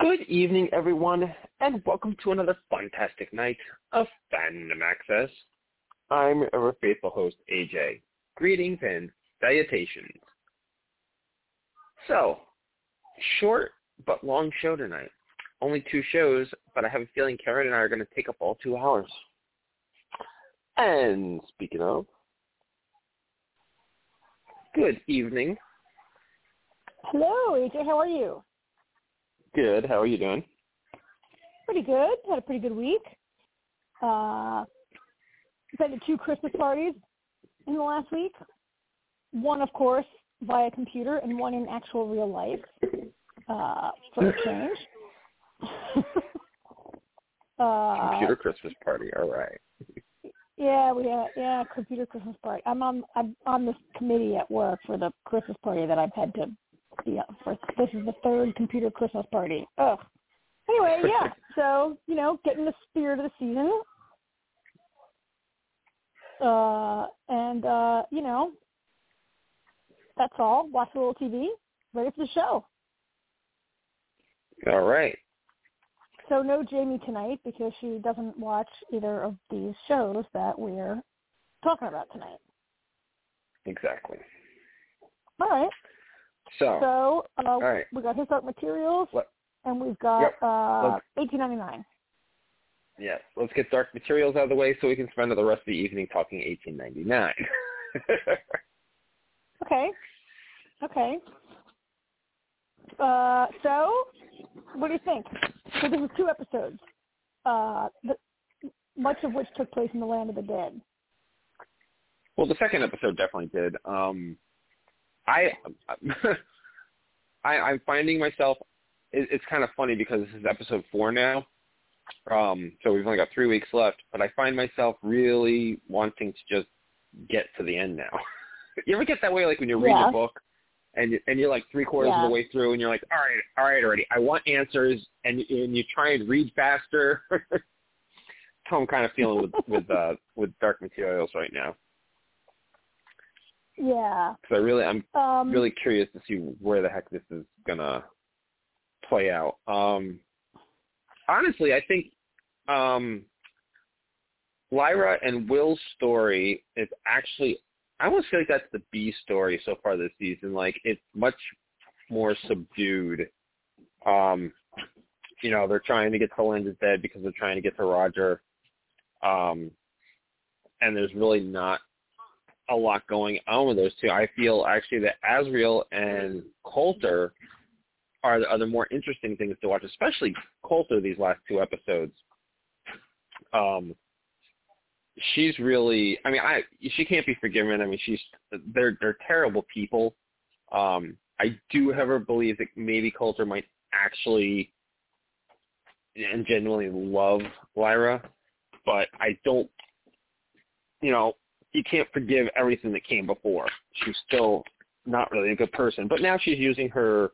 Good evening, everyone, and welcome to another fantastic night of Fandom Access. I'm your faithful host, AJ. Greetings and salutations. So, short but long show tonight. Only 2 shows, but I have a feeling Karen and I are going to take up all 2 hours. And speaking of, good evening. Hello, AJ. How are you? Good. How are you doing? Pretty good. Had a pretty good week. Been to 2 Christmas parties in the last week. One, of course, via computer, and one in actual real life for a change. Computer Christmas party. All right. Yeah, we had computer Christmas party. I'm on this committee at work for the Christmas party that I've had to be up for. This is the 3rd computer Christmas party. Ugh. Anyway, yeah. So, getting the spirit of the season. That's all. Watch a little TV. Ready for the show. All right. So no Jamie tonight because she doesn't watch either of these shows that we're talking about tonight. Exactly. All right. So all right. We got His Dark Materials, and we've got 1899. Yeah, let's get Dark Materials out of the way so we can spend the rest of the evening talking 1899. Okay. So, what do you think? So this is 2 episodes, much of which took place in the Land of the Dead. Well, the 2nd episode definitely did. I'm finding myself. It's kind of funny because this is episode 4 now. So we've only got 3 weeks left, but I find myself really wanting to just get to the end now. You ever get that way, like when you're reading a book and you're like 3/4 of the way through, and you're like, all right, already. I want answers, and you try and read faster. That's how I'm kind of feeling with Dark Materials right now. Yeah. Because I'm really curious to see where the heck this is gonna play out. Honestly, I think Lyra and Will's story is actually, I almost feel like that's the B story so far this season. Like, it's much more subdued. They're trying to get to Land of Dead because they're trying to get to Roger. And there's really not a lot going on with those 2. I feel actually that Azriel and Coulter are the more interesting things to watch, especially Coulter these last 2 episodes. She's really, she can't be forgiven. They're terrible people. I do, however, believe that maybe Coulter might actually and genuinely love Lyra, but I don't, you can't forgive everything that came before. She's still not really a good person, but now she's using her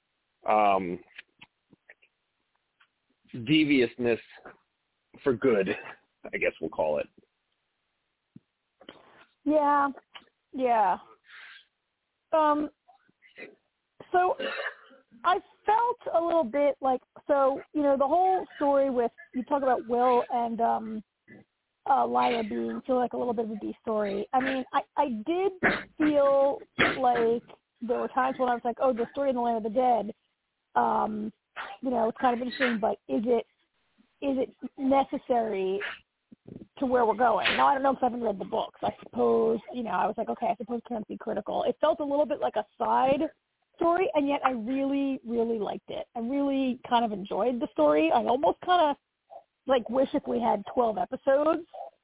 deviousness for good, I guess we'll call it. Yeah. So I felt a little bit like, the whole story with, you talk about Will and Lyra feel like a little bit of a B story. I did feel like there were times when I was like, oh, the story in the Land of the Dead, it's kind of interesting, but is it necessary to where we're going? Now, I don't know because I haven't read the books. I suppose, I was like, okay, I suppose can't be critical. It felt a little bit like a side story, and yet I really, really liked it. I really kind of enjoyed the story. I almost kind of, wish if we had 12 episodes,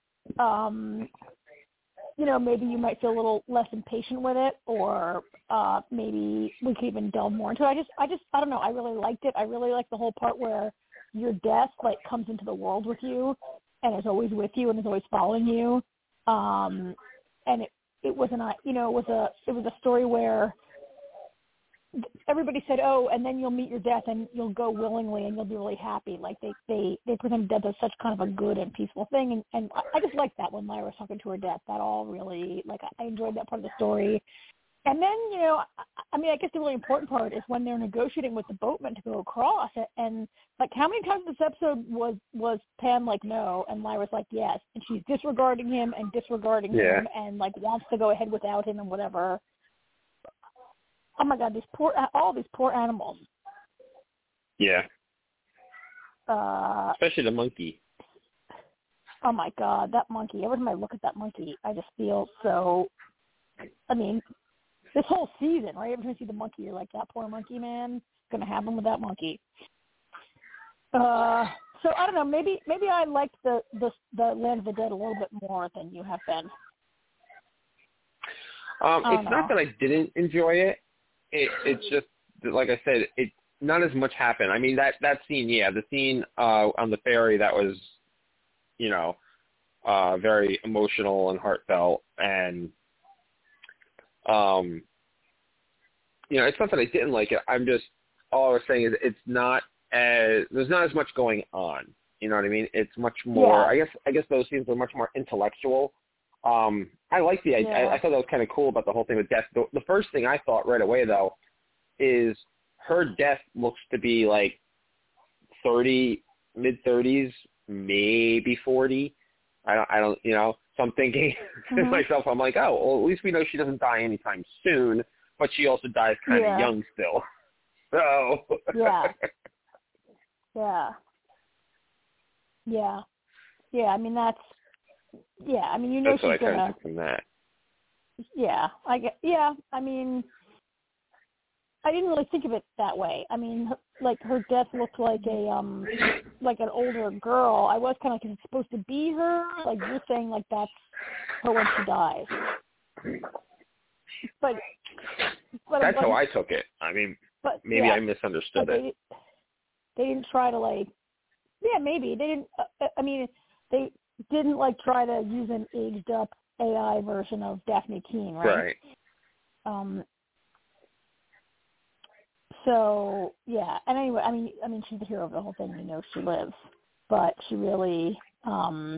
maybe you might feel a little less impatient with it, or maybe we could even delve more into it. I don't know. I really liked it. I really liked the whole part where your death, comes into the world with you, and is always with you and is always following you. And it was a story where everybody said, oh, and then you'll meet your death and you'll go willingly and you'll be really happy. Like they presented death as such kind of a good and peaceful thing. And I just liked that when Lyra was talking to her death. That all really, I enjoyed that part of the story. And then, I mean, I guess the really important part is when they're negotiating with the boatman to go across. And like, how many times this episode was Pam like, no, and Lyra's like, yes. And she's disregarding him him and, like, wants to go ahead without him and whatever. Oh, my God, all these poor animals. Yeah. Especially the monkey. Oh, my God, that monkey. Every time I look at that monkey, I just feel so, I mean, this whole season, right? Every time you see the monkey, you're like, that poor monkey, man. What's going to happen with that monkey? So I don't know. Maybe I liked the Land of the Dead a little bit more than you have been. It's not that I didn't enjoy it. It's just, like I said, not as much happened. I mean, that scene, the scene on the ferry, that was, very emotional and heartfelt. And, it's not that I didn't like it. I'm just, all I was saying is there's not as much going on. You know what I mean? It's much more, I guess those scenes are much more intellectual. I like the idea. I thought that was kind of cool about the whole thing with death. The first thing I thought right away, though, is her death looks to be like 30, mid-30s, maybe 40. I don't, so I'm thinking to myself, I'm like, oh, well, at least we know she doesn't die anytime soon, but she also dies kind of young still. So. Yeah, I mean, that's, I mean, that's she's what I going kind of took from that. I mean, I didn't really think of it that way. I mean, her death looked like like an older girl. I was kind of like, is it supposed to be her? Like, you're saying, like, that's her when she dies. But that's how I took it. I mean, maybe I misunderstood it. They didn't try to, like, maybe. They didn't, I mean, they didn't, like, try to use an aged-up AI version of Daphne Keene, right? Right. So, and anyway, I mean, she's the hero of the whole thing. She lives. But she really, I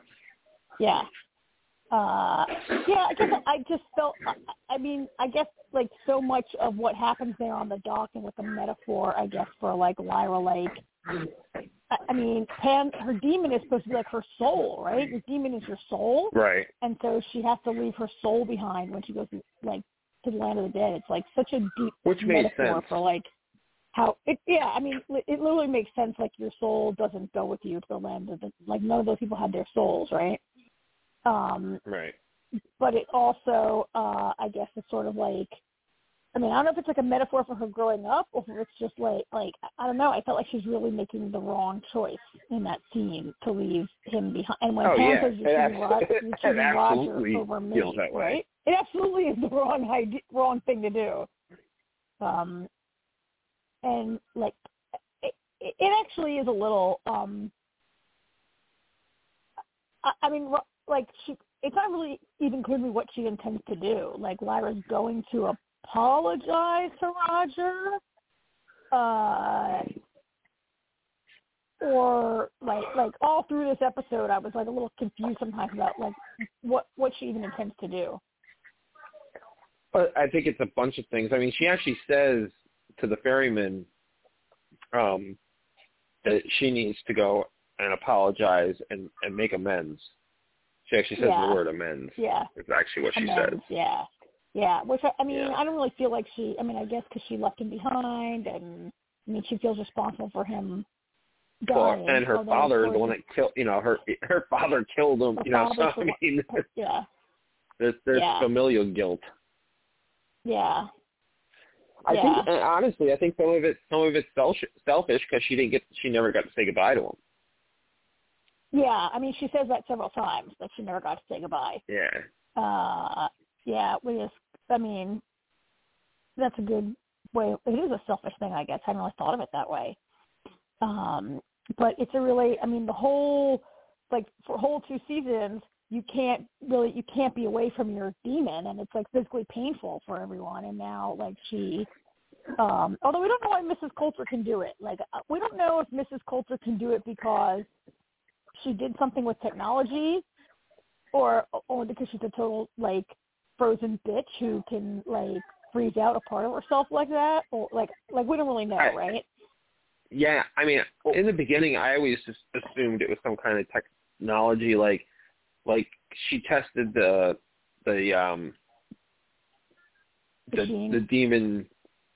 guess I just felt, I mean, I guess, like, so much of what happens there on the dock and with the metaphor, I guess, for, like, Lyra Lake, I mean, Pam, her demon is supposed to be like her soul, right? Your demon is your soul. Right. And so she has to leave her soul behind when she goes, like, to the Land of the Dead. It's, like, such a deep metaphor for, like, how it, I mean, it literally makes sense, like, your soul doesn't go with you to the Land of the, like, none of those people had their souls, right? Right. But it also, I guess, is sort of like, I mean, I don't know if it's like a metaphor for her growing up or if it's just like I don't know. I felt like she's really making the wrong choice in that scene to leave him behind. And when Pam says you're choosing Roger over me, right? It absolutely is the wrong thing to do. And like, it actually is a little. I mean, like it's not really even clear to me what she intends to do. Like, Lyra's going to apologize to Roger, or like all through this episode, I was like a little confused sometimes about like what she even intends to do. But I think it's a bunch of things. I mean, she actually says to the ferryman that she needs to go and apologize and make amends. She actually says the word amends. Yeah. It's actually what she says. Yeah. Yeah, which, I mean, I don't really feel like I mean, I guess because she left him behind, and, I mean, she feels responsible for him dying. Well, and her father is the one that killed, her father killed him, so, I mean, there's familial guilt. Yeah. I think, and honestly, I think some of it's selfish because she never got to say goodbye to him. Yeah, I mean, she says that several times, that she never got to say goodbye. Yeah. I mean, that's a good way. It is a selfish thing, I guess. I hadn't really thought of it that way. But it's a really, I mean, the whole, like, for whole 2 seasons, you can't be away from your demon, and it's, like, physically painful for everyone. And now, like, she, although we don't know why Mrs. Coulter can do it. Like, we don't know if Mrs. Coulter can do it because she did something with technology or because she's a total, like, frozen bitch who can like freeze out a part of herself like that, or like we don't really know, right? Yeah, I mean, in the beginning, I always just assumed it was some kind of technology, like she tested the demon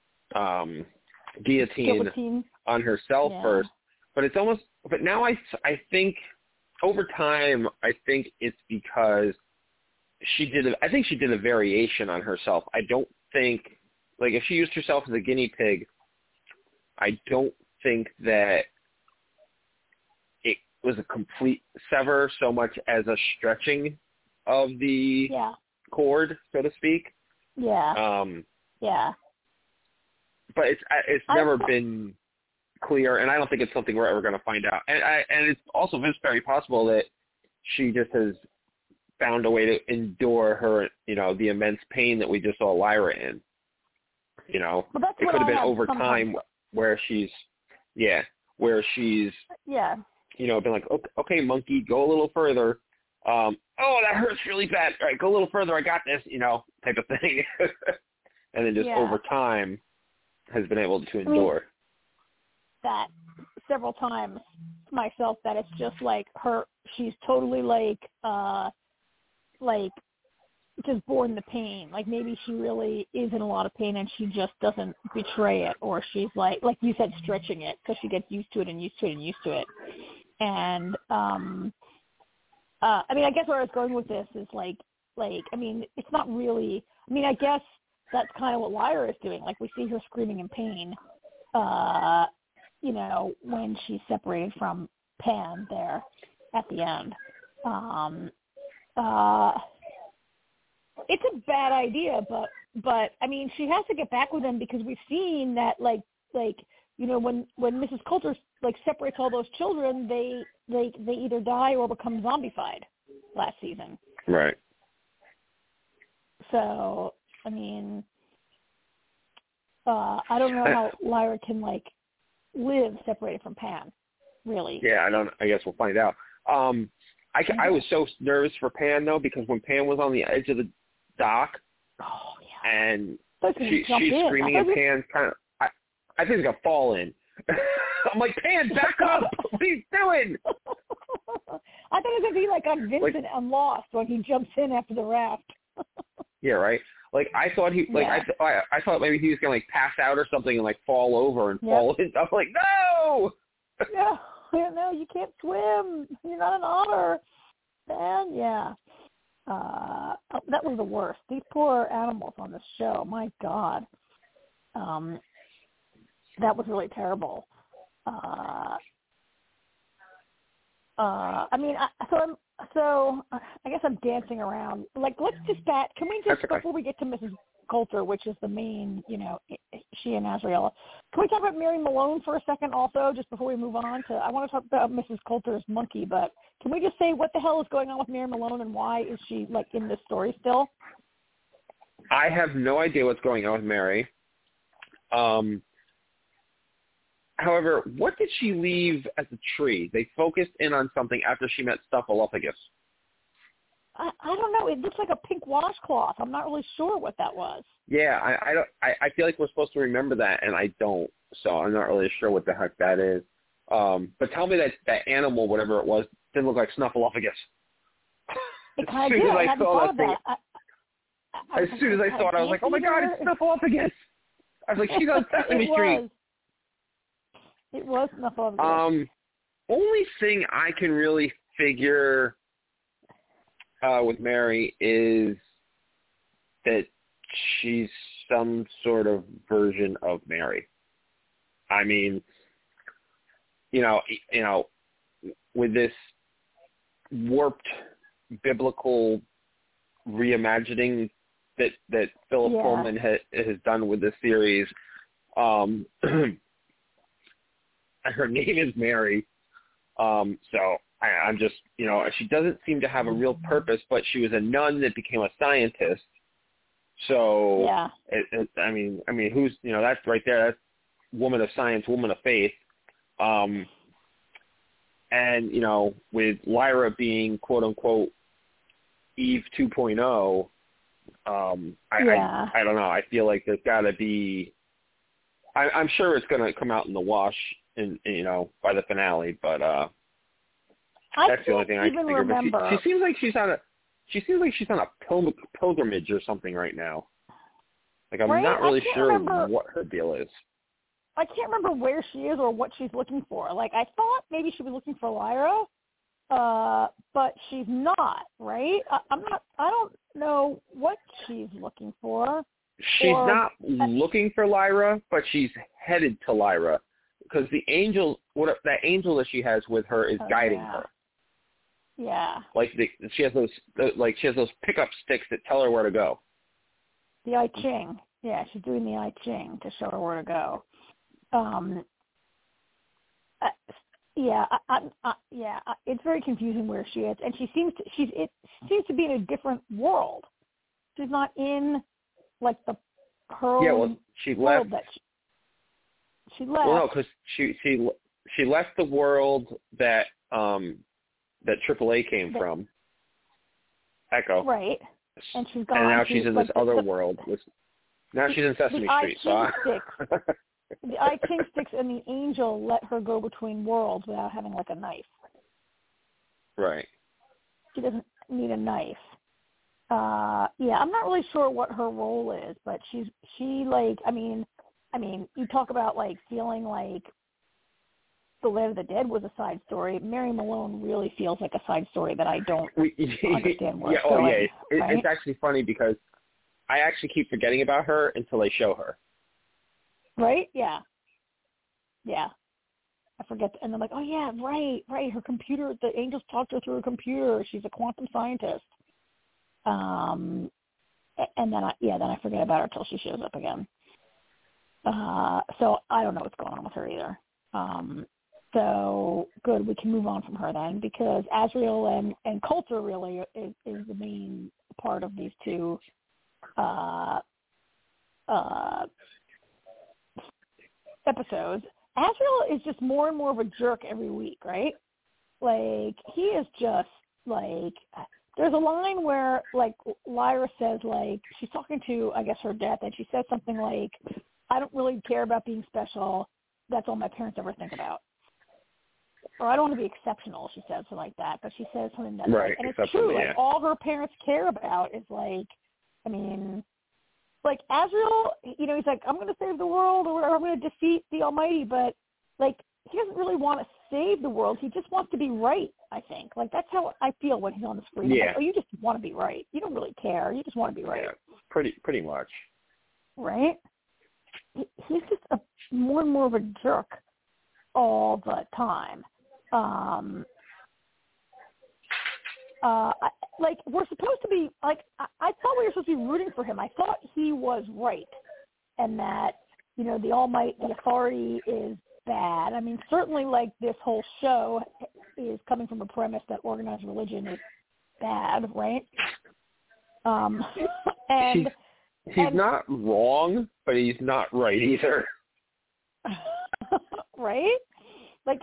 guillotine on herself first, but it's almost. But now I think over time, I think it's because I think she did a variation on herself. I don't think, like, if she used herself as a guinea pig, I don't think that it was a complete sever so much as a stretching of the cord, so to speak. Yeah. But it's never been clear, and I don't think it's something we're ever going to find out. And it's also very possible that she just has found a way to endure her, the immense pain that we just saw Lyra in. It could have been over time where she's been like, okay, monkey, go a little further. Oh, that hurts really bad. All right, go a little further. I got this, type of thing. And then just over time has been able to endure. That several times myself, that it's just like she's totally like just born the pain. Like maybe she really is in a lot of pain and she just doesn't betray it, or she's like you said, stretching it because she gets used to it and used to it and used to it. And I mean, I guess where I was going with this is like I mean, it's not really. I mean, I guess that's kind of what Lyra is doing. Like we see her screaming in pain, when she's separated from Pan there at the end. It's a bad idea, but I mean, she has to get back with him because we've seen that when Mrs. Coulter separates all those children, they either die or become zombified last season. Right. So, I mean, I don't know how Lyra can live separated from Pan, really. Yeah, I guess we'll find out. I was so nervous for Pan though, because when Pan was on the edge of the dock, and she's screaming, and Pan's kind of, I think it's gonna fall in. I'm like, Pan, back up! What are you doing? I thought it was gonna be like on Vincent on Lost when he jumps in after the raft. Yeah, right. I thought I thought maybe he was gonna pass out or something and fall over and fall in. I'm like, no. No, you can't swim. You're not an otter. Man, that was the worst. These poor animals on this show. My God, that was really terrible. I mean, so I guess I'm dancing around. Let's just can we just before we get to Mrs. Coulter, which is the main, she and Azraella, can we talk about Mary Malone for a second also, just before we move on to, I want to talk about Mrs. Coulter's monkey, but can we just say what the hell is going on with Mary Malone and why is she in this story still? I have no idea what's going on with Mary. However, what did she leave as a tree? They focused in on something after she met Snuffleupagus. I don't know. It looks like a pink washcloth. I'm not really sure what that was. Yeah, I feel like we're supposed to remember that, and I don't. So I'm not really sure what the heck that is. But tell me that animal, whatever it was, didn't look like Snuffleupagus. It kind of did. I hadn't thought of that. As soon as I saw it, I was like, oh my God, it's Snuffleupagus. I was like, she's on Sesame Street. It was Snuffleupagus. Only thing I can really figure with Mary is that she's some sort of version of Mary. I mean, with this warped biblical reimagining that Philip Pullman has done with this series, her name is Mary. So I'm just, she doesn't seem to have a real purpose, but she was a nun that became a scientist. So, I mean, who's, that's right there. That's woman of science, woman of faith. And, with Lyra being quote unquote Eve 2.0, I don't know. I feel like there's got to be. I'm sure it's going to come out in the wash, by the finale. But that's the only thing I can think remember. of. She seems like she's on a pilgrimage or something right now. Like I'm not really sure what her deal is. I can't remember where she is or what she's looking for. Like I thought maybe she was looking for Lyra, but she's not, right? I don't know what she's looking for. She's not looking for Lyra, but she's headed to Lyra because the angel, that angel that she has with her, is guiding her. Yeah. Like she has those pickup sticks that tell her where to go. The I Ching. Yeah, she's doing the I Ching to show her where to go. It's very confusing where she is, and it seems to be in a different world. She's not in like her she world left. that she left. Well, no, because she left the world that AAA came from. Echo. Right. And she's gone. And now she's in this other world. Now she's in Sesame Street. The I Ching sticks and the angel let her go between worlds without having like a knife. Right. She doesn't need a knife. I'm not really sure what her role is, but she you talk about like feeling like The Land of the Dead was a side story. Mary Malone really feels like a side story that I don't understand where it's going. Yeah. Right? It's actually funny because I actually keep forgetting about her until they show her. Right? Yeah. Yeah. I forget. And I'm like, oh, yeah, right. Her computer, the angels talked to her through her computer. She's a quantum scientist. And then I forget about her until she shows up again. So I don't know what's going on with her either. So good, we can move on from her then, because Azrael and Coulter really is the main part of these two episodes. Azrael is just more and more of a jerk every week, right? Like, he is just, like, there's a line where, like, Lyra says, like, she's talking to, I guess, her death, and she says something like, I don't really care about being special. That's all my parents ever think about. Or I don't want to be exceptional, she says, something like that. But she says something that's right, like, and it's true. Yeah. Like, all her parents care about is, like, I mean, like, Azrael, you know, he's like, I'm going to save the world, or I'm going to defeat the Almighty. But, like, he doesn't really want to save the world. He just wants to be right, I think. Like, that's how I feel when he's on the screen. Yeah. Like, oh, you just want to be right. You don't really care. You just want to be right. Yeah, pretty much. Right? He's just more and more of a jerk all the time. Like, we're supposed to be, like, I thought we were supposed to be rooting for him. I thought he was right, and that, you know, the Almighty, the authority is bad. I mean, certainly, like, this whole show is coming from a premise that organized religion is bad, right? And he's not wrong, but he's not right either. Right? Like,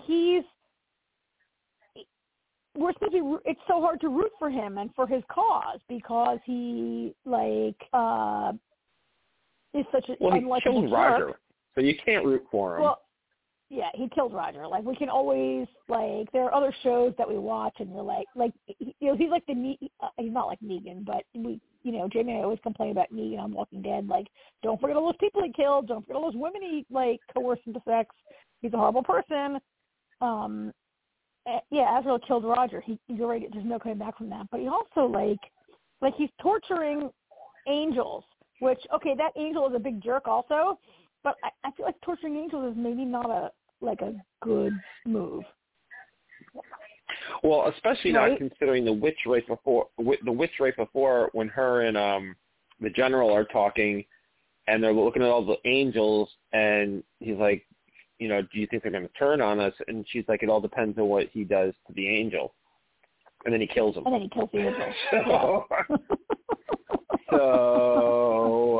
we're supposed to be, it's so hard to root for him and for his cause because he, like, is such an unlikable he killed jerk. Roger, so you can't root for him. Well, yeah, he killed Roger. Like, we can always, like, there are other shows that we watch and you're like, you know, he's like he's not like Negan, but we, you know, Jamie and I always complain about Negan on Walking Dead. Like, don't forget all those people he killed. Don't forget all those women he, like, coerced into sex. He's a horrible person. Yeah, Azrael killed Roger. You're right. There's no coming back from that. But he also, like he's torturing angels, which, okay, that angel is a big jerk also. But I feel like torturing angels is maybe not a good move. Well, especially not considering the witch right before when her and the general are talking, and they're looking at all the angels, and he's like, you know, do you think they're going to turn on us? And she's like, it all depends on what he does to the angel. And then he kills him. And then he kills the angel. So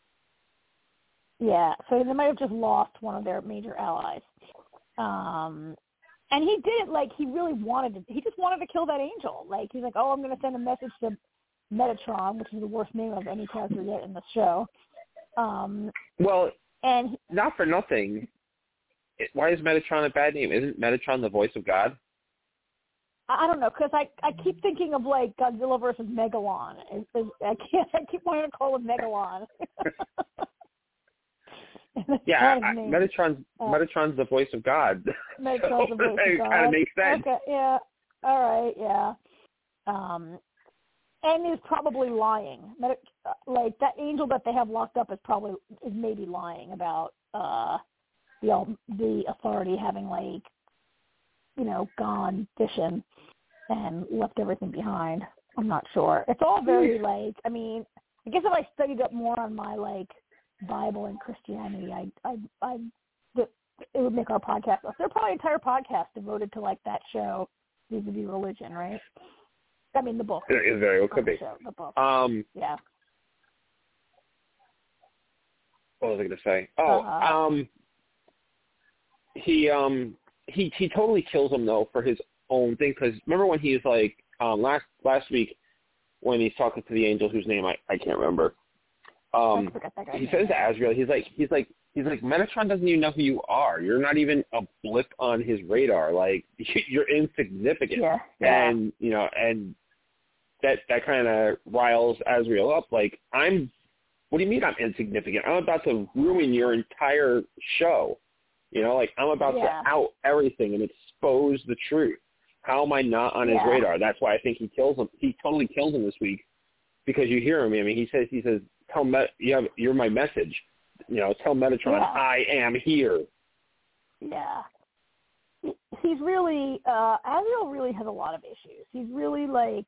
yeah, so they might have just lost one of their major allies. And he did it like he really wanted to. He just wanted to kill that angel. Like, he's like, oh, I'm going to send a message to Metatron, which is the worst name of any character yet in the show. Well, and not for nothing. Why is Metatron a bad name? Isn't Metatron the voice of God? I don't know, because I keep thinking of like Godzilla versus Megalon. I keep wanting to call him Megalon. Yeah, Metatron's the voice of God. Metatron's the voice of God. It kind of makes sense. Okay, yeah, all right, yeah. And is probably lying. Like that angel that they have locked up is maybe lying about the authority having like, you know, gone fishing and left everything behind. I'm not sure. It's all very like, I mean, I guess if I studied up more on my like Bible and Christianity, it would make our podcast. There's probably an entire podcast devoted to like that show, vis-a-vis religion, right? I mean, the book. It very well could be. Show, the book. Yeah. What was I going to say? He totally kills him though for his own thing. Because remember when he was like last week when he's talking to the angel whose name I can't remember. He says to Azrael, he's like Metatron doesn't even know who you are. You're not even a blip on his radar. Like you're insignificant. Yeah. And you know, and that kind of riles Azrael up. Like what do you mean I'm insignificant? I'm about to ruin your entire show. You know, like I'm about to out everything and expose the truth. How am I not on his radar? That's why I think he kills him. He totally kills him this week because you hear him. I mean, he says, you're my message. You know, tell Metatron I am here. Yeah. He's really Azrael really has a lot of issues. He's really like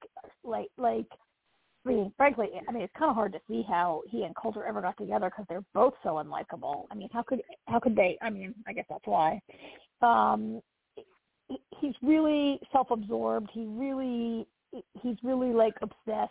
I mean, frankly, it's kind of hard to see how he and Coulter ever got together because they're both so unlikable. I mean, how could they? I mean, I guess that's why. He's really self-absorbed. He's really like obsessed.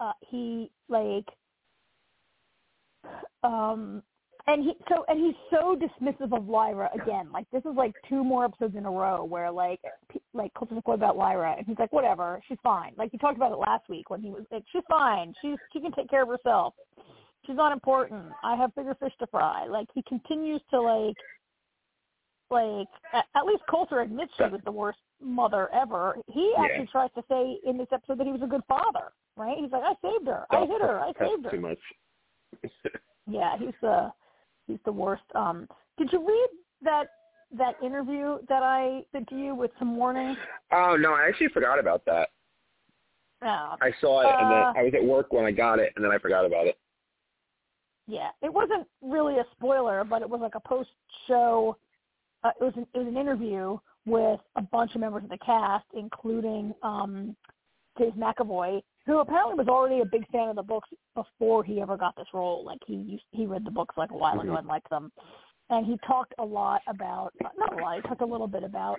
And he's so dismissive of Lyra again. Like this is like 2 more episodes in a row where like Coulter's like, what about Lyra? And he's like, whatever, she's fine. Like he talked about it last week when he was like, she's fine. She can take care of herself. She's not important. I have bigger fish to fry. Like he continues to like at least Coulter admits she was the worst mother ever. He actually tries to say in this episode that he was a good father. Right? He's like, I saved her. I hit her. I saved her. Too much. Yeah, he's the worst. Did you read that interview that I sent to you with some warnings? Oh no, I actually forgot about that. No. I saw it and then I was at work when I got it and then I forgot about it. Yeah, it wasn't really a spoiler, but it was like a post-show. It was an interview with a bunch of members of the cast, including James McAvoy, who apparently was already a big fan of the books before he ever got this role. Like he read the books like a while ago and liked them, and he talked a lot about not a lot. He talked a little bit about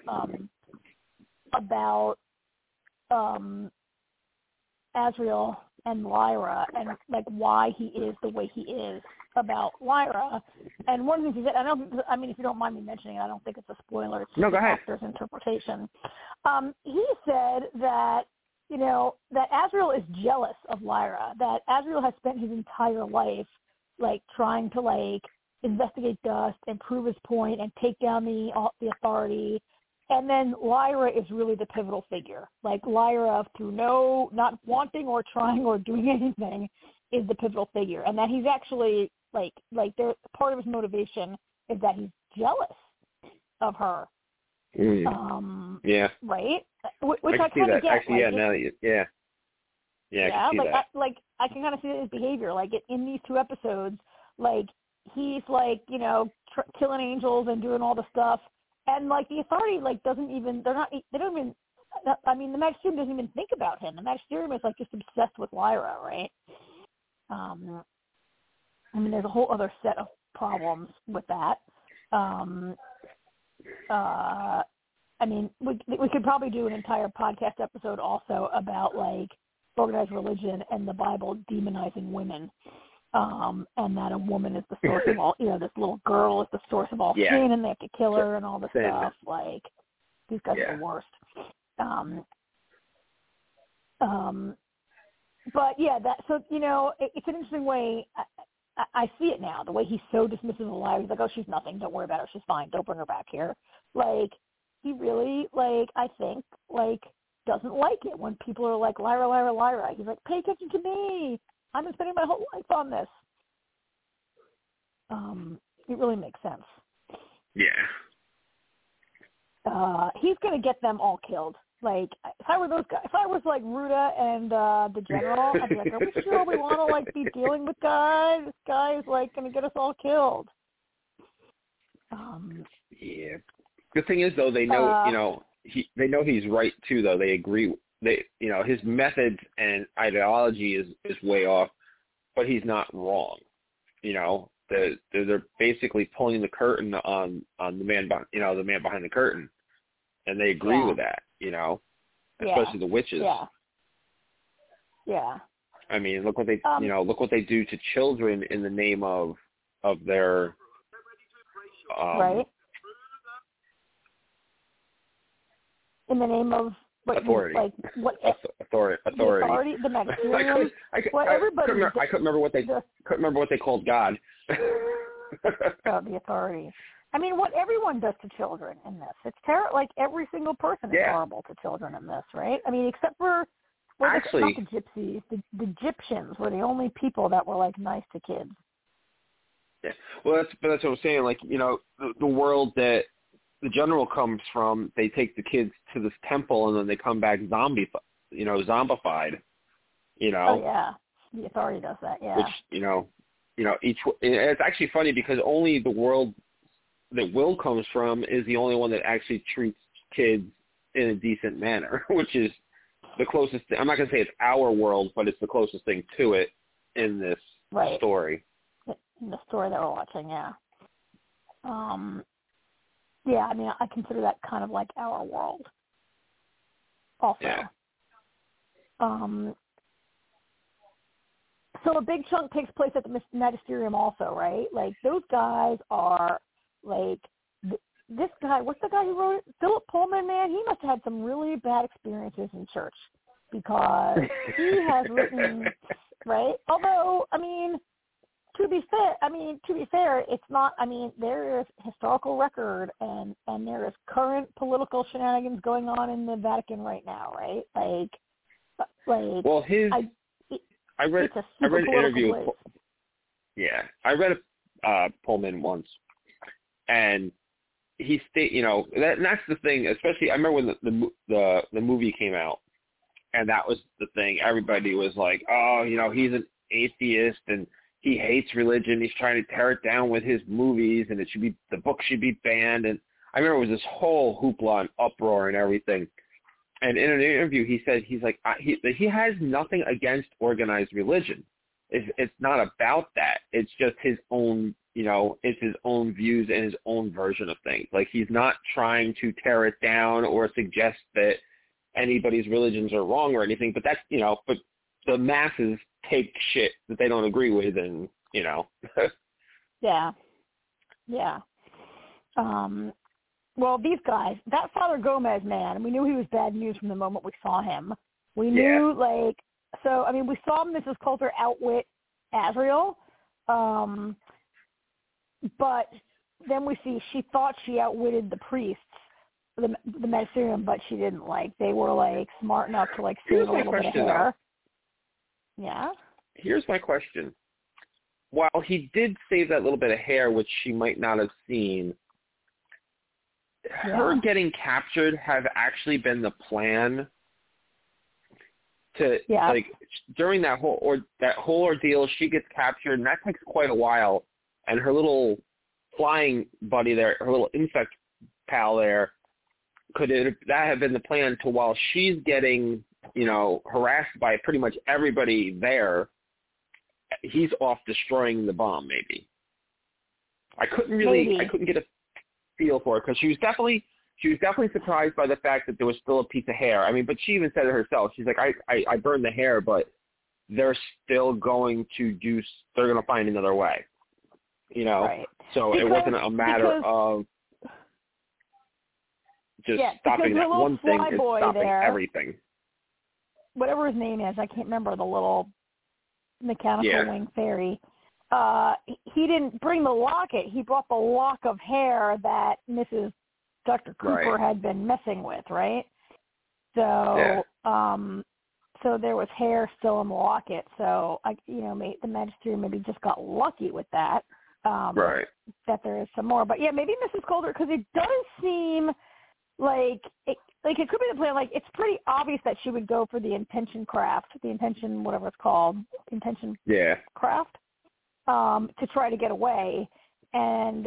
Azrael and Lyra and like why he is the way he is about Lyra. And one of the things he said, if you don't mind me mentioning it, I don't think it's a spoiler. It's just go ahead. Actor's interpretation. He said that, you know, that Azrael is jealous of Lyra, that Azrael has spent his entire life, like, trying to, like, investigate Dust and prove his point and take down the authority. And then Lyra is really the pivotal figure. Like, Lyra, through not wanting or trying or doing anything, is the pivotal figure. And that he's actually, part of his motivation is that he's jealous of her. Yeah. Right? Which I kind of get. Actually, like, now that you, yeah. Yeah, I can see that. I can kind of see his behavior. Like, in these 2 episodes, like, he's, like, you know, killing angels and doing all the stuff. And, like, the authority, like, the Magisterium doesn't even think about him. The Magisterium is, like, just obsessed with Lyra, right? There's a whole other set of problems with that. We could probably do an entire podcast episode also about, like, organized religion and the Bible demonizing women, and that a woman is the source of all, you know, this little girl is the source of all sin and they have to kill her and all this stuff. Like, these guys are the worst. But yeah, it's an interesting way. I see it now. The way he's so dismissive of Lyra, he's like, "Oh, she's nothing. Don't worry about her. She's fine. Don't bring her back here." Like, he really, I think, doesn't like it when people are like, "Lyra, Lyra, Lyra." He's like, "Pay attention to me. I've been spending my whole life on this." It really makes sense. Yeah. He's gonna get them all killed. Like, if I were those guys, if I was like Ruta and the general, I'd be like, "Are we sure we want to be dealing with guys? This guy is gonna get us all killed." Yeah. The thing is, though, they know, they know he's right too. Though they agree, his methods and ideology is way off, but he's not wrong. They're basically pulling the curtain on the man, the man behind the curtain, and they agree with that. Especially the witches. Yeah. Yeah. I mean, look what they look what they do to children in the name of their right. In the name of authority. Authority. The authority, the magisterium. I couldn't remember what they called God. The authority. I mean, what everyone does to children in this. It's terrible. Every single person is horrible to children in this, right? I mean, except for not the gypsies. The Egyptians were the only people that were nice to kids. Yeah. Well, that's what I'm saying. The world that the general comes from, they take the kids to this temple and then they come back zombified. Oh yeah, the authority does that. Yeah. Which it's actually funny because only the world that Will comes from is the only one that actually treats kids in a decent manner, which is the closest. I'm not going to say it's our world, but it's the closest thing to it in this story. In the story that we're watching, yeah. Yeah, I mean, I consider that kind of like our world. Also. Yeah. So a big chunk takes place at the magisterium also, right? Those guys are this guy, what's the guy who wrote it? Philip Pullman, man, he must have had some really bad experiences in church because he has written, right? Although, to be fair, it's not, there is historical record and there is current political shenanigans going on in the Vatican right now, right? Well, I read an interview. I read Pullman once, and he that's the thing. Especially, I remember when the movie came out, and that was the thing. Everybody was like, "Oh, he's an atheist and he hates religion. He's trying to tear it down with his movies, and the book should be banned." And I remember it was this whole hoopla and uproar and everything. And in an interview, he said he has nothing against organized religion. It's not about that. It's just his own, it's his own views and his own version of things. He's not trying to tear it down or suggest that anybody's religions are wrong or anything. But that's, but the masses take shit that they don't agree with, and Yeah. Well, these guys, that Father Gomez man, we knew he was bad news from the moment we saw him. We knew, we saw Mrs. Coulter outwit Azrael, but then we see she thought she outwitted the priests, the magisterium, but she didn't. They were, smart enough to, save a little bit of hair. Though. Yeah? Here's my question. While he did save that little bit of hair, which she might not have seen, her getting captured have actually been the plan to during that whole ordeal. She gets captured, and that takes quite a while. And her little flying buddy there, her little insect pal there, that have been the plan to while she's getting harassed by pretty much everybody there, he's off destroying the bomb. Maybe I couldn't get a feel for it because she was definitely surprised by the fact that there was still a piece of hair. But she even said it herself. She's like, I burned the hair, but they're still going to they're going to find another way, Right. So it wasn't a matter of just stopping that one thing, it's stopping everything. whatever his name is, I can't remember, the little mechanical wing fairy, he didn't bring the locket. He brought the lock of hair that Mrs. Dr. Cooper had been messing with, right? So, so there was hair still in the locket. So, the Magisterium maybe just got lucky with that. That there is some more. But, yeah, maybe Mrs. Coulter, because it does seem like it could be the plan. Like, it's pretty obvious that she would go for the intention craft, whatever it's called, craft, to try to get away. And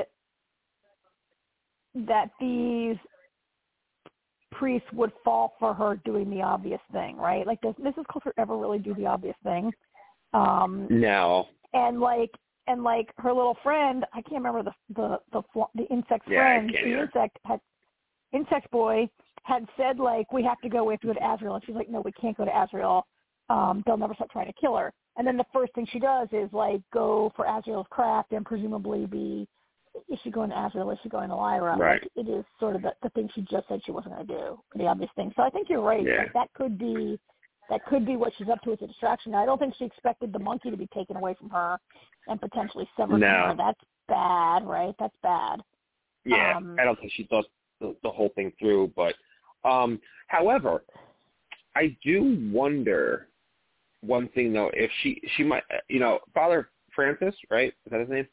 that these priests would fall for her doing the obvious thing, right? Like, does Mrs. Coulter ever really do the obvious thing? No. And her little friend, I can't remember the insect friend. The insect boy had said, like, we have to go to Azrael, and she's like, no, we can't go to Azrael. They'll never stop trying to kill her. And then the first thing she does is, like, go for Azrael's craft and presumably be, is she going to Azrael? Is she going to Lyra? Right. Like, it is sort of the thing she just said she wasn't going to do, the obvious thing. So I think you're right. Yeah. Like, that could be what she's up to as a distraction. Now, I don't think she expected the monkey to be taken away from her and potentially severed from her. That's bad, right? That's bad. Yeah, I don't think she thought the whole thing through. But, however, I do wonder one thing, though, if she might, Father Francis, right? Is that his name?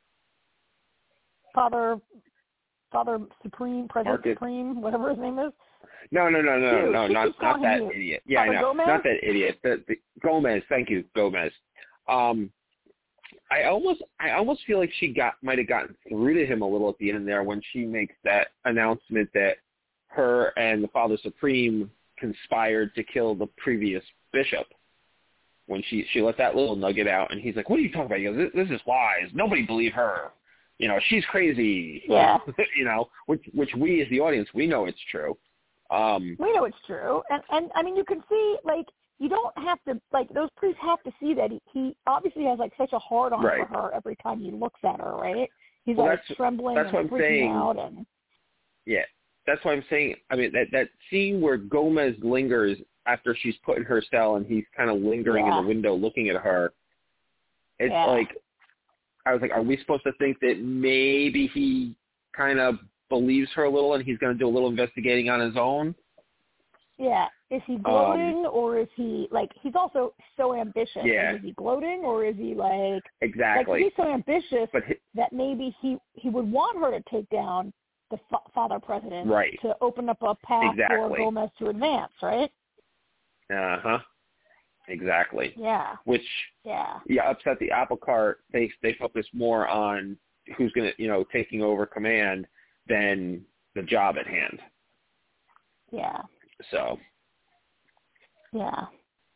Father Supreme, President Supreme, whatever his name is. No, not that idiot. Yeah, Father I know, Gomez? not that idiot. The Gomez, thank you, Gomez. I almost feel like she might have gotten through to him a little at the end there when she makes that announcement that her and the Father Supreme conspired to kill the previous bishop. When she let that little nugget out, and he's like, "What are you talking about?" He goes, "This is lies. Nobody believe her. She's crazy." Yeah. which we as the audience, we know it's true. We know it's true, and I mean, you can see, like, you don't have to, like, those priests have to see that he obviously has, like, such a hard on for her every time he looks at her, right? He's trembling and freaking out, and that's what I'm saying. I mean, that scene where Gomez lingers after she's put in her cell and he's kind of lingering in the window looking at her. It's like, I was like, are we supposed to think that maybe he kind of believes her a little and he's going to do a little investigating on his own? Yeah. Is he gloating or is he, like, he's also so ambitious. Yeah. Is he gloating or is he, like... Exactly. Like, he's so ambitious that maybe he would want her to take down the Father President to open up a path for Gomez to advance, right? Uh-huh. Exactly. Yeah. Which, upset the apple cart. They focus more on who's going to, taking over command than the job at hand. Yeah. So. Yeah.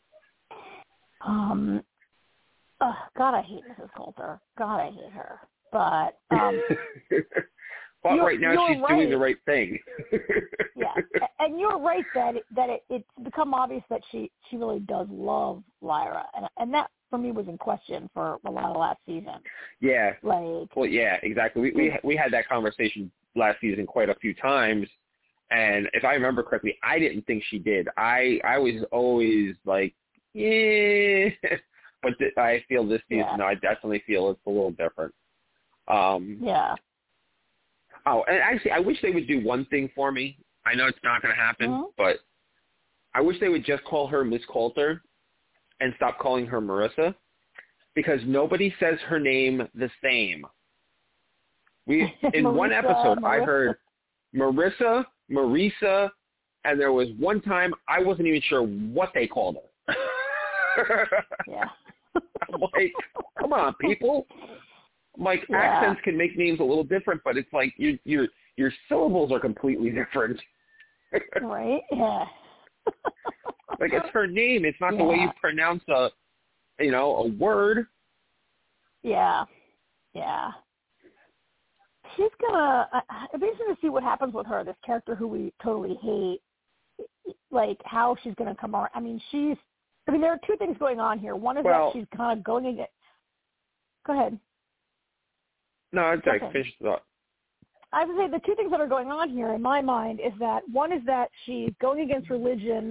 God, I hate Mrs. Coulter. God, I hate her. But but right now she's doing the right thing. Yeah, and you're right that it's become obvious that she really does love Lyra, and that for me was in question for a lot of last season. Yeah. Well, yeah, exactly. We had that conversation last season quite a few times, and if I remember correctly, I didn't think she did. I was always like, yeah, but I feel this season, I definitely feel it's a little different. Yeah. Oh, and actually, I wish they would do one thing for me. I know it's not going to happen, but I wish they would just call her Miss Coulter and stop calling her Marissa, because nobody says her name the same. In Marissa, one episode, I heard Marissa, Marisa, and there was one time I wasn't even sure what they called her. Yeah. I'm like, come on, people. Like, accents can make names a little different, but it's like your syllables are completely different. Right? Yeah. Like, it's her name. It's not the way you pronounce a word. Yeah. Yeah. She's gonna. It'd be interesting to see what happens with her. This character who we totally hate. Like, how she's gonna come around. I mean, there are two things going on here. One is that she's kind of going against. Go ahead. No, I'd say finish the thought. I would say the two things that are going on here in my mind is that one is that she's going against religion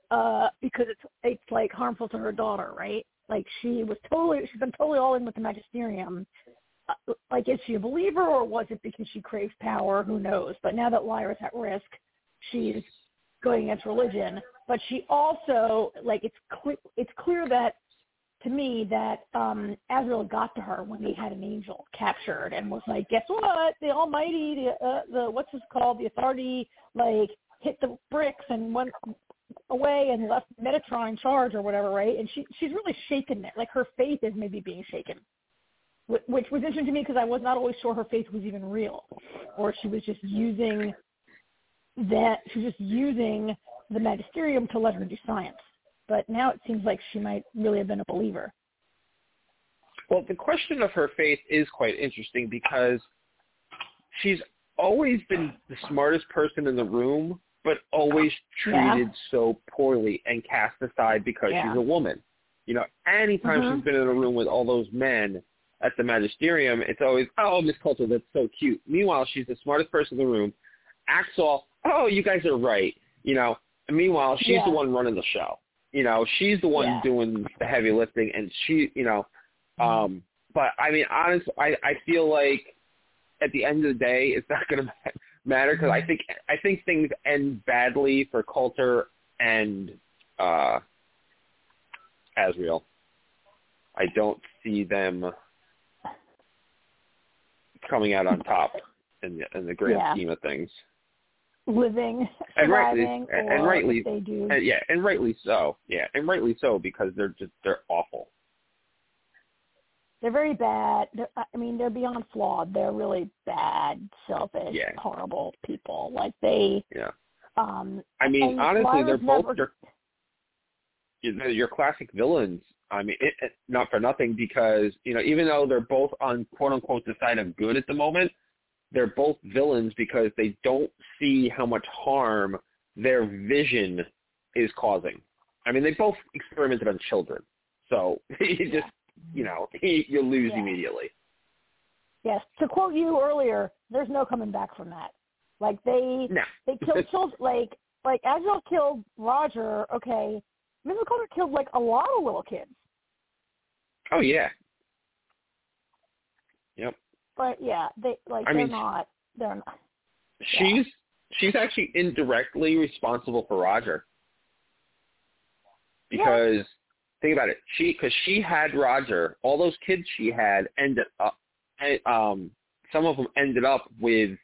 because it's like harmful to her daughter, right? Like she's been totally all in with the magisterium. Like, is she a believer, or was it because she craves power? Who knows? But now that Lyra's at risk, she's going against religion. But she also, like, it's clear that, to me, that Azrael got to her when he had an angel captured and was like, guess what? The Almighty, the what's this called? The authority, like, hit the bricks and went away and left Metatron in charge or whatever, right? And she's really shaken there. Like, her faith is maybe being shaken, which was interesting to me because I was not always sure her faith was even real, or she was just using the magisterium to let her do science. But now it seems like she might really have been a believer. Well, the question of her faith is quite interesting because she's always been the smartest person in the room, but always treated so poorly and cast aside because she's a woman. You know, anytime she's been in a room with all those men at the magisterium, it's always, oh, Miss Coulter, that's so cute. Meanwhile, she's the smartest person in the room, acts all, oh, you guys are right, you know. And meanwhile, she's the one running the show. You know, she's the one doing the heavy lifting, and she, you know, but I mean, honestly, I feel like at the end of the day, it's not going to matter because I think things end badly for Coulter and Azrael. I don't see them coming out on top in the grand scheme of things. Living, surviving, and rightly they do. And rightly so. Yeah, and rightly so because they're awful. They're very bad. They're beyond flawed. They're really bad, selfish, horrible people. Like they. Yeah. I mean, honestly, they're both your classic villains. I mean, not for nothing because, you know, even though they're both on quote unquote the side of good at the moment, they're both villains because they don't see how much harm their vision is causing. I mean, they both experimented on children. So you just, you know, you lose immediately. Yes. To quote you earlier, there's no coming back from that. Like they killed children. Like Azrael killed Roger. Okay. Mrs. Coulter killed like a lot of little kids. Oh, yeah. Yep. But yeah, they're not. She's actually indirectly responsible for Roger. Because think about it, she had Roger. All those kids she had ended up. Some of them ended up with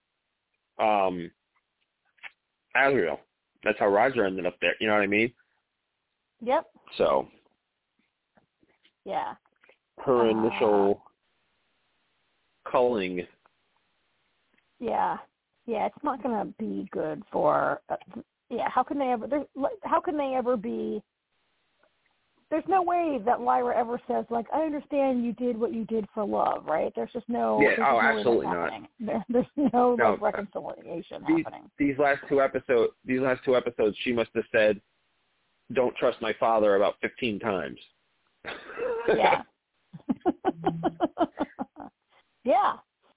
Azrael. That's how Roger ended up there. You know what I mean? Yep. So. Yeah. Her initial culling. Yeah, it's not going to be good for. How can they ever be? There's no way that Lyra ever says like, I understand you did what you did for love, right? There's just no. Yeah. No absolutely not. There's no reconciliation happening. These last two episodes, she must have said, "Don't trust my father" about 15 times. Yeah. Yeah.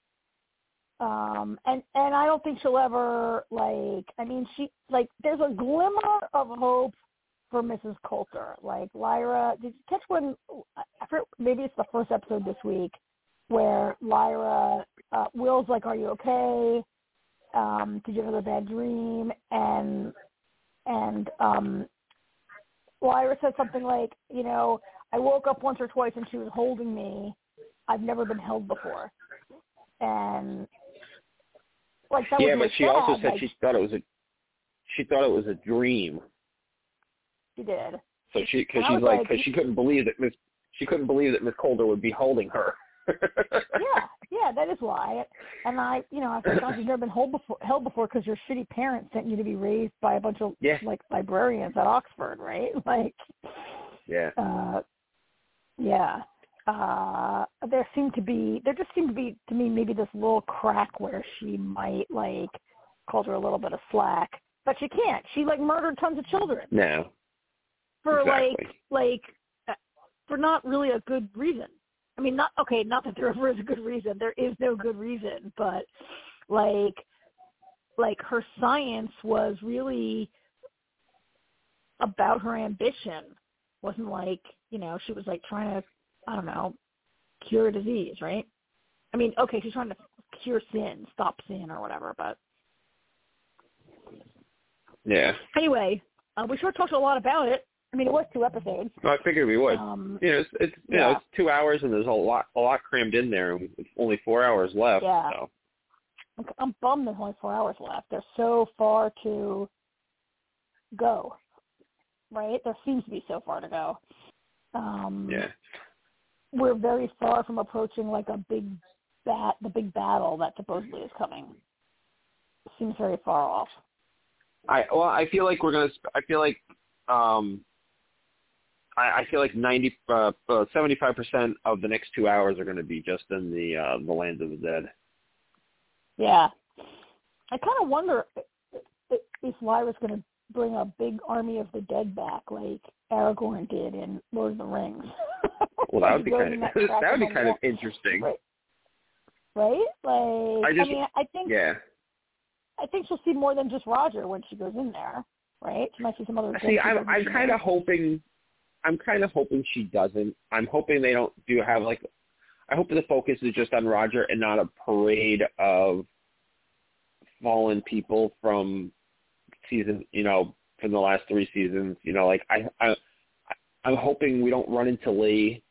And I don't think she'll ever there's a glimmer of hope for Mrs. Coulter. Like Lyra, did you catch when? Maybe it's the first episode this week where Lyra, Will's like, "Are you okay? Did you have a bad dream?" And Lyra said something like, you know, I woke up once or twice and she was holding me. I've never been held before. And like that was but she sad. also said she thought it was a dream. She did. So she couldn't believe that Miss Coulter would be holding her. yeah, that is why. And I said, God, you've never been held before because your shitty parents sent you to be raised by a bunch of like librarians at Oxford, right? Like, there just seemed to be to me maybe this little crack where she might like call her a little bit of slack, but she can't. She like murdered tons of children. No. For exactly. For not really a good reason. I mean, not that there ever is a good reason. There is no good reason, but like her science was really about her ambition. Wasn't like, she was like trying to, I don't know, cure a disease, right? I mean, okay, she's trying to cure sin, stop sin or whatever, but. Yeah. Anyway, we sure talked a lot about it. I mean, it was 2 episodes. Well, I figured we would. It's it's 2 hours and there's a lot crammed in there. And it's only 4 hours left. Yeah. So. I'm bummed there's only 4 hours left. There's so far to go, right? There seems to be so far to go. Yeah. We're very far from approaching like the big battle that supposedly is coming. It seems very far off. I feel like we're gonna. I feel like 75% of the next 2 hours are going to be just in the land of the dead. Yeah, I kind of wonder if Lyra's going to bring a big army of the dead back, like Aragorn did in Lord of the Rings. Well, that would be kind of interesting, right? Like, I think. Yeah. I think she'll see more than just Roger when she goes in there, right? She might see some other. See, I'm kind of hoping. I'm kind of hoping she doesn't. I'm hoping they don't have like. I hope the focus is just on Roger and not a parade of fallen people from season. From the last 3 seasons. Like I'm hoping we don't run into Lee.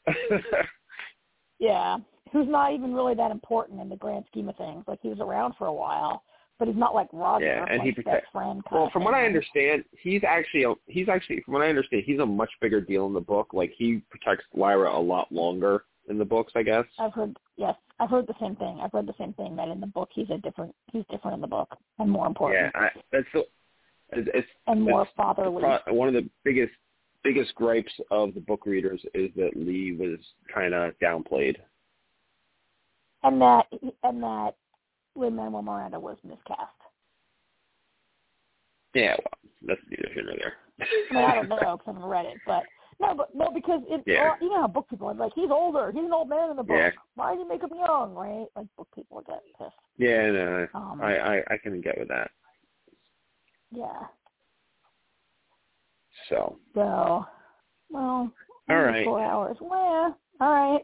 Yeah, who's not even really that important in the grand scheme of things. Like he was around for a while. But he's not like Roger, yeah, and like he protects. best friend. Well, from what I understand, he's actually from what I understand, he's a much bigger deal in the book. Like he protects Lyra a lot longer in the books, I guess. I've heard the same thing. I've read the same thing that in the book he's different in the book and more important. Yeah, it's more fatherly. One of the biggest gripes of the book readers is that Lee was kind of downplayed, and that Lin-Manuel Miranda was miscast. Yeah, well, that's neither here nor there. I mean, I don't know because I haven't read it, but no, because you know how book people are like, he's older, he's an old man in the book. Yeah. Why did you make him young, right? Like book people get pissed. Yeah, no, I can get with that. Yeah. So. Well, all right. 4 hours. Well, all right.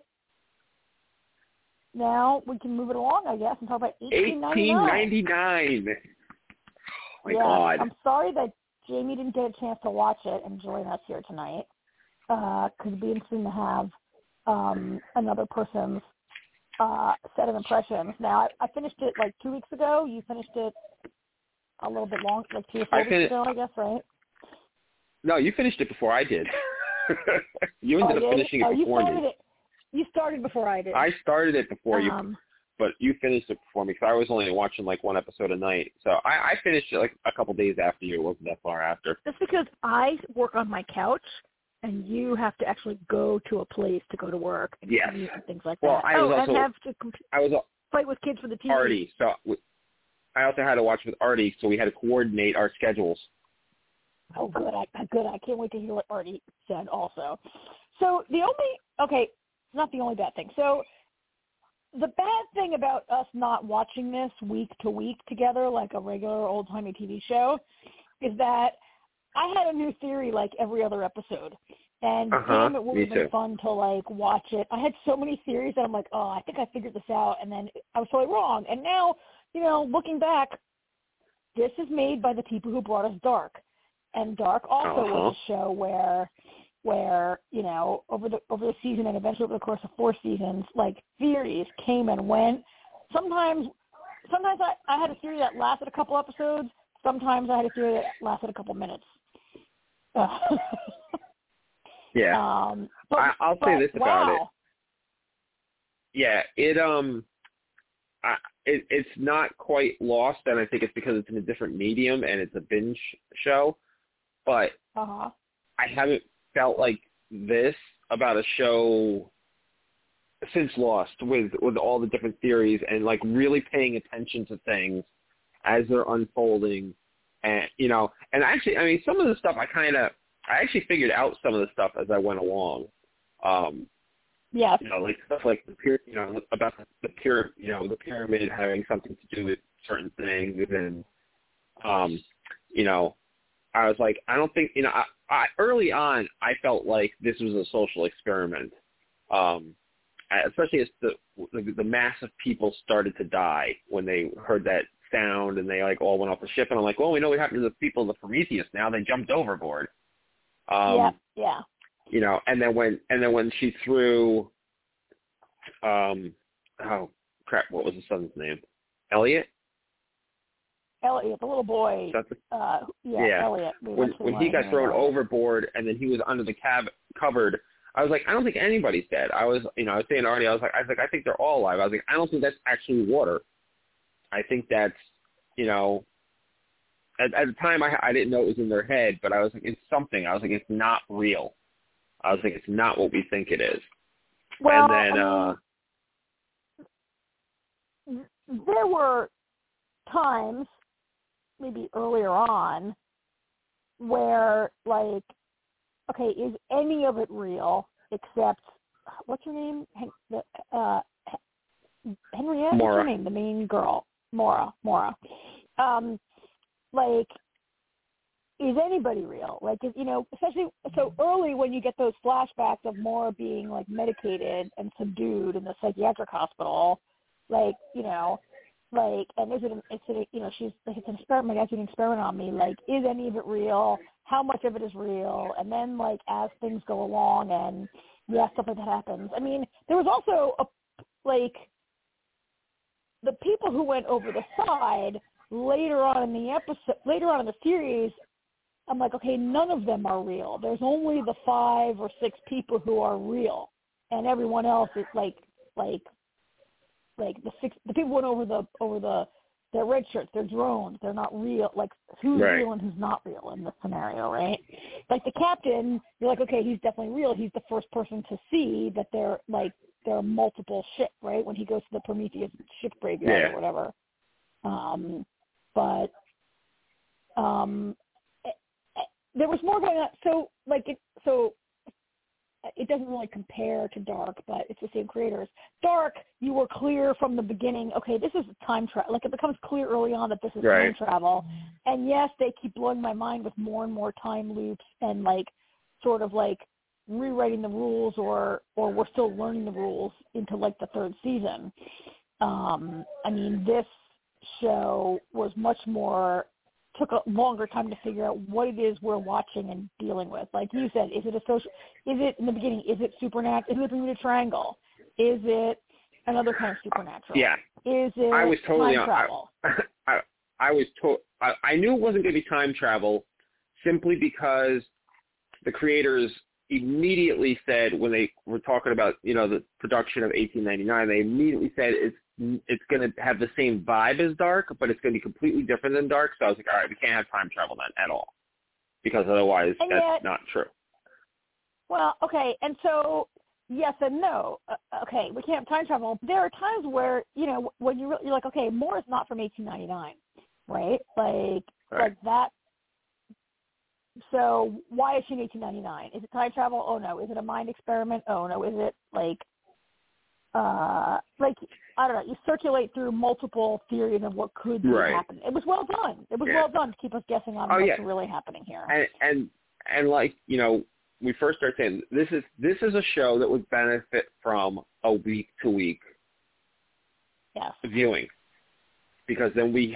Now we can move it along, I guess, and talk about 1899. Oh, my God. I'm sorry that Jamie didn't get a chance to watch it and join us here tonight, because it'd be interesting to have another person's set of impressions. Now, I finished it like 2 weeks ago. You finished it a little bit long, like 2 or 4 weeks ago, I guess, right? No, you finished it before I did. You ended up finishing it before me. You started before I did. I started it before you, but you finished it before me because I was only watching like one episode a night. So I finished it like a couple days after you. It wasn't that far after. That's because I work on my couch, and you have to actually go to a place to go to work and commute and things like that. I was fight with kids for the TV. Artie, so I also had to watch with Artie, so we had to coordinate our schedules. Oh, good. I can't wait to hear what Artie said also. So not the only bad thing. So the bad thing about us not watching this week to week together like a regular old-timey TV show is that I had a new theory like every other episode. And damn, it would have been fun to like watch it. I had so many theories that I'm like, oh, I think I figured this out. And then I was totally wrong. And now, looking back, this is made by the people who brought us Dark. And Dark also was a show where over the season and eventually over the course of 4 seasons, like theories came and went. Sometimes I had a theory that lasted a couple episodes. Sometimes I had a theory that lasted a couple minutes. Yeah. I'll say this about it. Yeah, it's not quite lost, and I think it's because it's in a different medium and it's a binge show. But I haven't felt like this about a show since Lost with all the different theories and like really paying attention to things as they're unfolding. And and actually, I mean, some of the stuff I actually figured out some of the stuff as I went along. Like stuff like about the pyramid having something to do with certain things, and I was like, I don't think, I early on, I felt like this was a social experiment, especially as the mass of people started to die when they heard that sound and they like all went off the ship. And I'm like, well, we know what happened to the people in the Prometheus now. They jumped overboard. Yeah. And then when she threw, oh crap, what was the son's name? Elliot, the little boy. Elliot. When he got thrown overboard and then he was under the cupboard, I was like, I don't think anybody's dead. I was saying already, I was like, I think they're all alive. I was like, I don't think that's actually water. I think that's, at the time I didn't know it was in their head, but I was like, it's something. I was like, it's not real. I was like, it's not what we think it is. Well, and then, there were times, maybe earlier on, where, like, okay, is any of it real except, what's her name? Henriette? Maura. What's her name? The main girl. Maura. Like, is anybody real? Like, especially so early when you get those flashbacks of Maura being, like, medicated and subdued in the psychiatric hospital, like, and it's an experiment, it's an experiment on me. Like, is any of it real? How much of it is real? And then, like, as things go along and, stuff like that happens. I mean, there was also, the people who went over the side later on in the series, I'm like, okay, none of them are real. There's only the 5 or 6 people who are real, and everyone else is like the people went over their red shirts, they're drones, they're not real. Like, who's real and who's not real in this scenario, right? Like the captain, you're like, okay, he's definitely real. He's the first person to see that there are multiple ships, right? When he goes to the Prometheus ship graveyard or whatever. There was more going on. So it doesn't really compare to Dark, but it's the same creators. Dark, you were clear from the beginning, okay, this is time travel. Like, it becomes clear early on that this is time travel. And yes, they keep blowing my mind with more and more time loops and, like, sort of, like, rewriting the rules or we're still learning the rules into, like, the 3rd season. I mean, this show was much more, took a longer time to figure out what it is we're watching and dealing with. Like you said, is it in the beginning, is it supernatural? Is it the Bermuda Triangle? Is it another kind of supernatural? Yeah. Is it I was totally time travel? I knew it wasn't going to be time travel simply because the creators immediately said, when they were talking about, the production of 1899, they immediately said it's going to have the same vibe as Dark, but it's going to be completely different than Dark. So I was like, all right, we can't have time travel then at all, because otherwise that's not true. Well, okay, and so yes and no. Okay, we can't have time travel. There are times where, when you're like, okay, more is not from 1899, right? Like that. So why is she in 1899? Is it time travel? Oh, no. Is it a mind experiment? Oh, no. Is it, I don't know, you circulate through multiple theories of what could be happening. It was well done. It was well done to keep us guessing on what's really happening here. And like, we first started saying, this is a show that would benefit from a week-to-week viewing. Because then we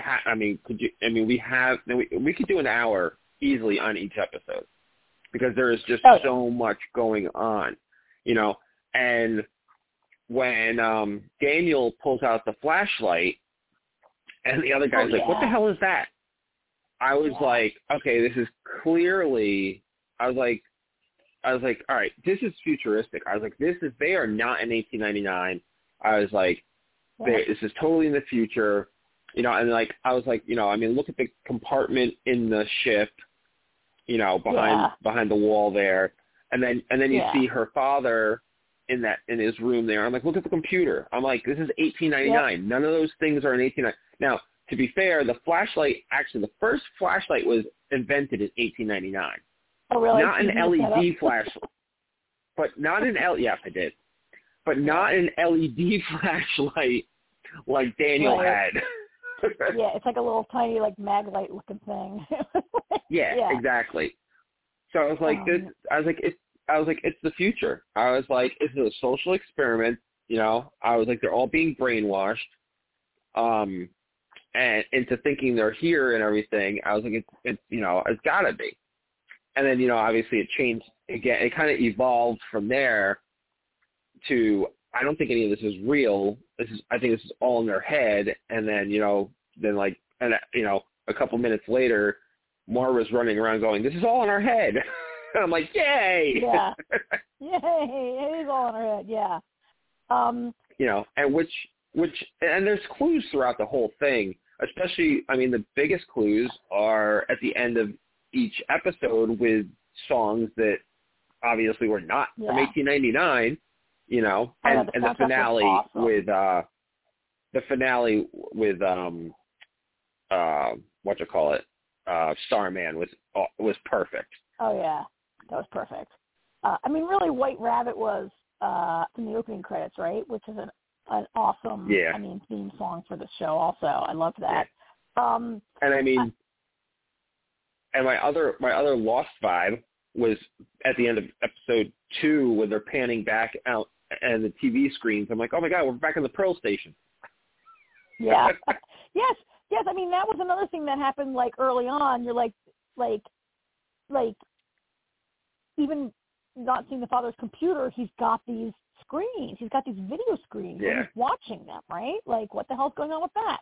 could do an hour easily on each episode, because there is just so much going on, and when Daniel pulls out the flashlight and the other guy's like, what the hell is that? I was like, okay, this is clearly, I was like, all right, this is futuristic. I was like, they are not in 1899. I was like, this is totally in the future, and like, I was like, look at the compartment in the ship, behind the wall there. And then you see her father in his room there. I'm like, look at the computer. I'm like, this is 1899. Yep. None of those things are in 1899. Now, to be fair, the first flashlight was invented in 1899. Oh, really? Not an LED flashlight. But not an yes, I did. But not an LED flashlight like Daniel had. Yeah, it's like a little tiny like mag light looking thing. Yeah, exactly. So I was like, it's the future. I was like, it's a social experiment. You know, I was like, they're all being brainwashed, and into thinking they're here and everything. I was like, it's you know, it's gotta be. And then, you know, obviously it changed again. It kind of evolved from there to, I don't think any of this is real. I think this is all in their head. And then, you know, a couple minutes later, Moira's running around going, this is all in our head. And I'm like, yay! Yeah. Yay! It is all in our head, yeah. You know, and and there's clues throughout the whole thing, especially, I mean, the biggest clues are at the end of each episode with songs that obviously were not from 1899, you know, and the finale awesome. with Starman was perfect. Oh yeah, that was perfect. I mean, really, White Rabbit was in the opening credits, right? Which is an awesome, I mean, theme song for the show. Also, I love that. Yeah. And I mean, and my other Lost vibe was at the end of episode 2 when they're panning back out and the TV screens. I'm like, oh my God, we're back in the Pearl Station. Yeah. Yes. I mean, that was another thing that happened like early on. You're like even not seeing the father's computer, he's got these screens. He's got these video screens. Yeah. And he's watching them, right? Like, what the hell's going on with that?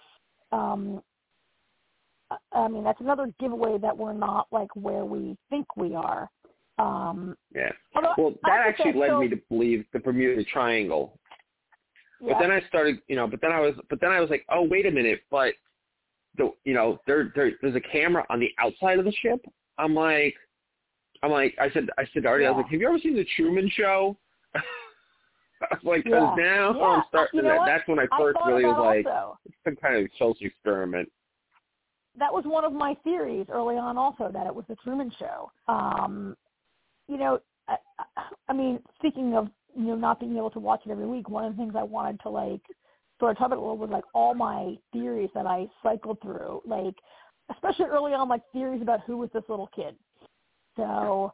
I mean, that's another giveaway that we're not like where we think we are. Yeah. Well, that actually led me to believe the Bermuda Triangle. Yeah. But then I started, you know, but then I was like, oh, wait a minute, but there's a camera on the outside of the ship. I said to Artie, I was like, have you ever seen the Truman Show? I was like, because now I'm starting. That's when I first really was like, it's some kind of social experiment. That was one of my theories early on also, that it was the Truman Show. You know, I mean, speaking of, you know, not being able to watch it every week, one of the things I wanted to, like, sort of talk about a little was, like, all my theories that I cycled through, like, especially early on, like, theories about who was this little kid. So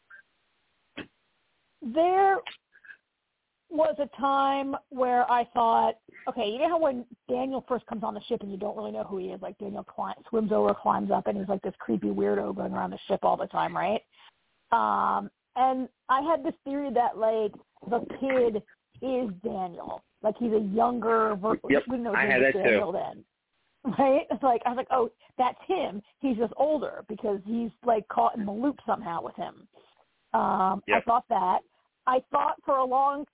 there was a time where I thought, okay, you know how when Daniel first comes on the ship and you don't really know who he is, like Daniel swims over, climbs up, and he's like this creepy weirdo going around the ship all the time, right? And I had this theory that, like, the kid is Daniel. Like, he's a younger version. Yep, I had that Daniel too. Then. Right? It's like, I was like, oh, that's him. He's just older because he's, like, caught in the loop somehow with him. I thought that. I thought for a long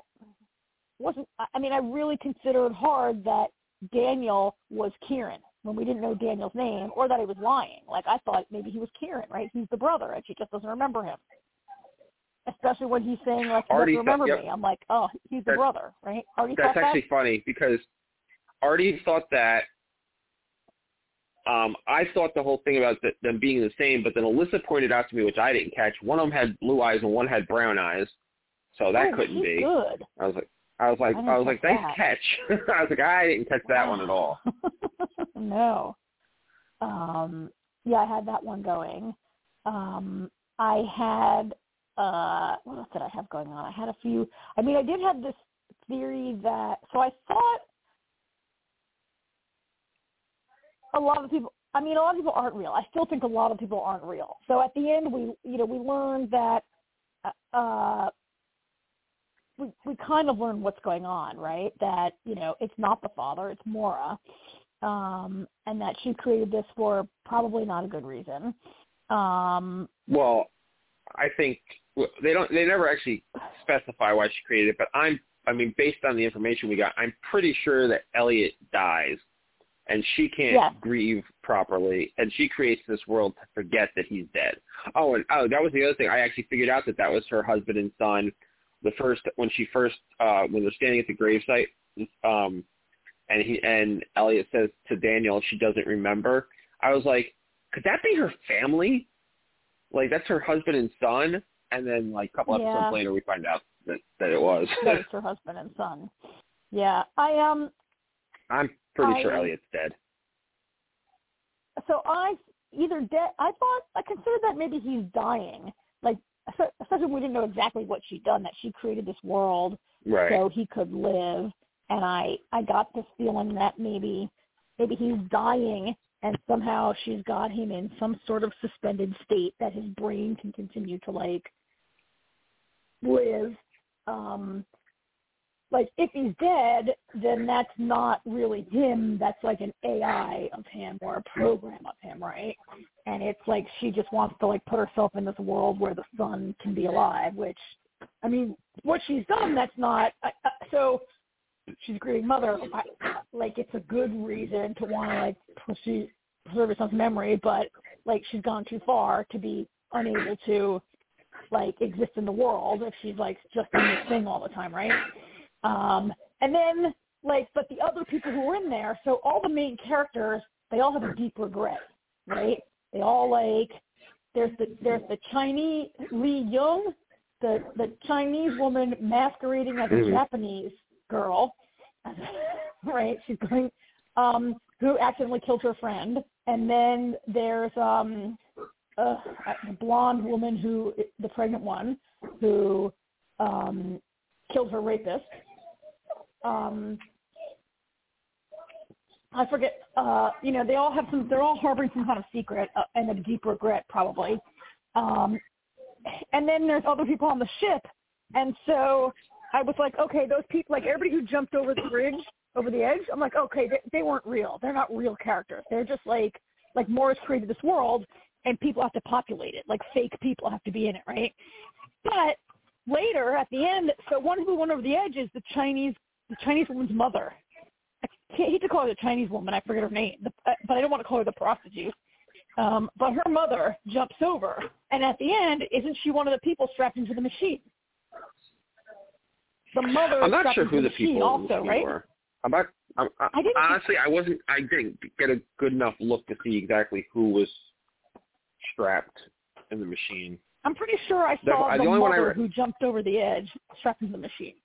I really considered hard that Daniel was Kieran when we didn't know Daniel's name, or that he was lying. Like, I thought maybe he was Kieran, right? He's the brother, and she just doesn't remember him. Especially when he's saying, like, he doesn't remember me. I'm like, oh, he's the brother, right? Artie thought that? That's actually funny because Artie thought that. I thought the whole thing about them being the same, but then Alyssa pointed out to me, which I didn't catch, one of them had blue eyes and one had brown eyes, so that couldn't be. Good. I was like, nice catch. I was like, I didn't catch that one at all. No. I had that one going. I had, what else did I have going on? I had a few. I mean, I did have this theory that, so I thought a lot of people aren't real. I still think a lot of people aren't real. So at the end, we learned that, we kind of learned what's going on, right? That, you know, it's not the father, it's Maura, and that she created this for probably not a good reason. Well, I think they never actually specify why she created it, but based on the information we got, I'm pretty sure that Elliot dies, and she can't grieve properly, and she creates this world to forget that he's dead. Oh, that was the other thing. I actually figured out that was her husband and son. When they're standing at the gravesite, and Elliot says to Daniel she doesn't remember. I was like, could that be her family? Like, that's her husband and son, and then like a couple episodes later we find out that it was. That was her husband and son. Yeah, I'm pretty sure Elliot's dead. So I considered that maybe he's dying. Like, especially when we didn't know exactly what she'd done, that she created this world so he could live. And I got this feeling that maybe he's dying, and somehow she's got him in some sort of suspended state that his brain can continue to, like, live. Like, if he's dead, then that's not really him. That's like an AI of him or a program of him, right? And it's like she just wants to, like, put herself in this world where the son can be alive, which, I mean, what she's done, that's not so she's a grieving mother. Like, it's a good reason to want to, like, preserve her son's memory, but, like, she's gone too far to be unable to, like, exist in the world if she's, like, just doing this thing all the time, right? And then, like, but the other people who were in there, so all the main characters, they all have a deep regret, right? They all, like, there's the Chinese Lee Young, the Chinese woman masquerading as a Japanese girl, right? She's going, who accidentally killed her friend, and then there's the blonde woman the pregnant one, who killed her rapist. I forget, they all have they're all harboring some kind of secret and a deep regret probably. And then there's other people on the ship. And so I was like, okay, those people, like everybody who jumped over the bridge, over the edge, I'm like, okay, they weren't real. They're not real characters. They're just like Morris created this world and people have to populate it. Like fake people have to be in it, right? But later at the end, so one who went over the edge is the Chinese woman's mother. I hate to call her the Chinese woman. I forget her name, but I don't want to call her the prostitute. But her mother jumps over, and at the end, isn't she one of the people strapped into the machine? The mother. I'm not sure who the people also, right? were. I didn't get a good enough look to see exactly who was strapped in the machine. I'm pretty sure I saw the mother who jumped over the edge strapped into the machine.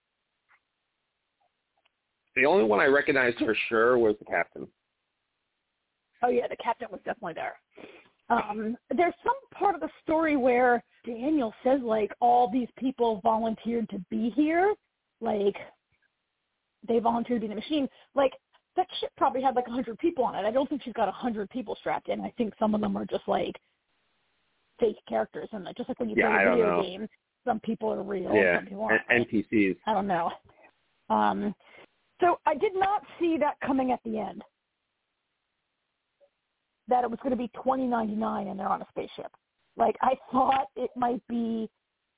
The only one I recognized for sure was the captain. Oh, yeah, the captain was definitely there. There's some part of the story where Daniel says, like, all these people volunteered to be here. Like, they volunteered to be in the machine. Like, that ship probably had, like, 100 people on it. I don't think she's got 100 people strapped in. I think some of them are just, like, fake characters. And just like when you play a video game, some people are real, some people aren't. NPCs. I don't know. So I did not see that coming at the end, that it was going to be 2099 and they're on a spaceship. Like, I thought it might be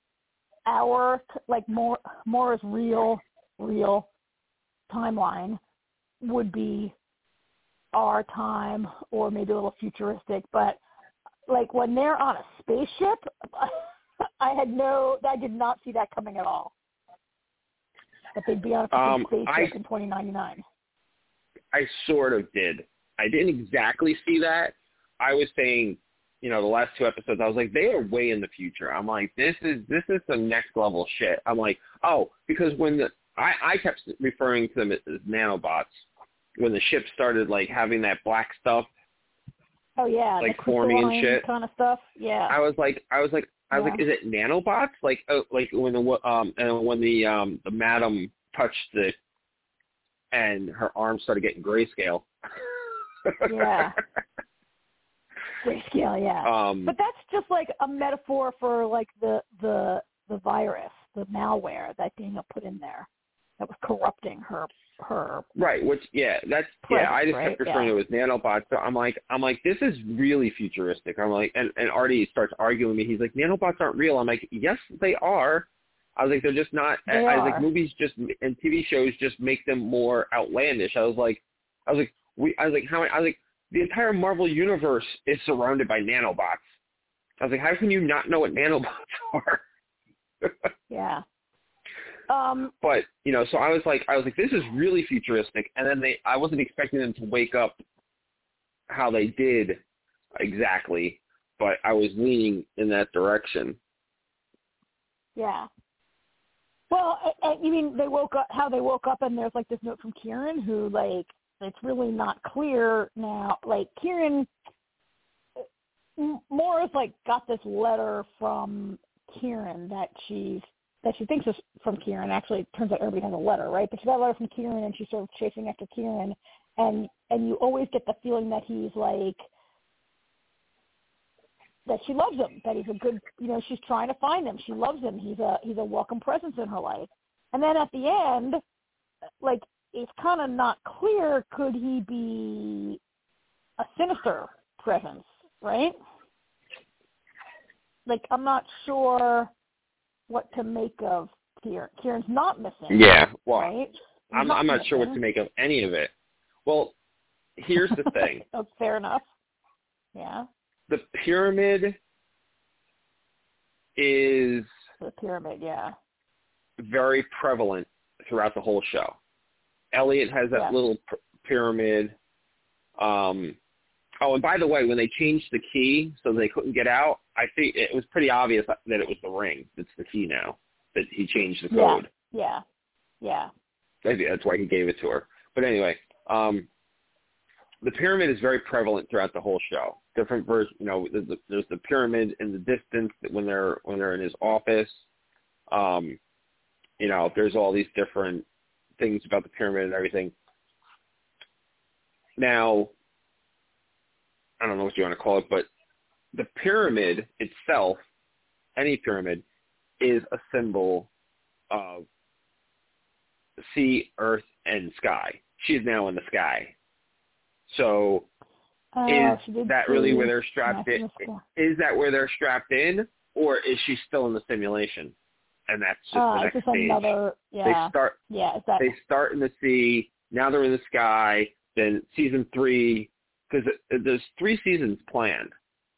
Maura's real timeline would be our time or maybe a little futuristic. But, like, when they're on a spaceship, I did not see that coming at all. That they'd be on a spaceship in 2099. I sort of did. I didn't exactly see that. I was saying, the last two episodes, I was like, they are way in the future. I'm like, this is some next level shit. I'm like, oh, because when I kept referring to them as nanobots when the ship started like having that black stuff. Oh yeah, like forming and shit kind of stuff. Yeah. I was like, is it nanobots? Like when the madam touched it and her arm started getting grayscale. Yeah. Grayscale, yeah. But that's just like a metaphor for like the virus, the malware that Daniel put in there that was corrupting her. Right. Which I just kept referring to it as nanobots. So I'm like, this is really futuristic. I'm like, and Artie starts arguing with me. He's like, nanobots aren't real. I'm like, yes, they are. I was like, they're just not. I was like, movies and TV shows just make them more outlandish. I was like, the entire Marvel universe is surrounded by nanobots. I was like, how can you not know what nanobots are? Yeah. But, so I was like, this is really futuristic. And then I wasn't expecting them to wake up how they did exactly, but I was leaning in that direction. Yeah. Well, you mean how they woke up and there's like this note from Kieran who like it's really not clear now. Like Kieran, Morris like got this letter from Kieran that she thinks is from Kieran. Actually, it turns out everybody has a letter, right? But she got a letter from Kieran, and she's sort of chasing after Kieran, and you always get the feeling that he's like that she loves him, that he's a good, she's trying to find him. She loves him. He's a welcome presence in her life. And then at the end, like, it's kind of not clear, could he be a sinister presence, right? Like, I'm not sure what to make of Kieran. Kieran's not missing. Yeah, well, right? I'm not sure what to make of any of it. Well, here's the thing. Oh, fair enough. Yeah. The pyramid is very prevalent throughout the whole show. Elliot has that little pyramid. And by the way, when they changed the key so they couldn't get out, I think it was pretty obvious that it was the ring that's the key now, that he changed the code. Yeah. Maybe that's why he gave it to her. But anyway, the pyramid is very prevalent throughout the whole show. Different versions, there's the pyramid in the distance when they're in his office. There's all these different things about the pyramid and everything. Now, I don't know what you want to call it, but the pyramid itself, any pyramid, is a symbol of sea, earth, and sky. She is now in the sky. So is that really where they're strapped in? Is that where they're strapped in, or is she still in the simulation? And that's just the next stage. They start in the sea. Now they're in the sky. Then season 3, because there's 3 seasons planned.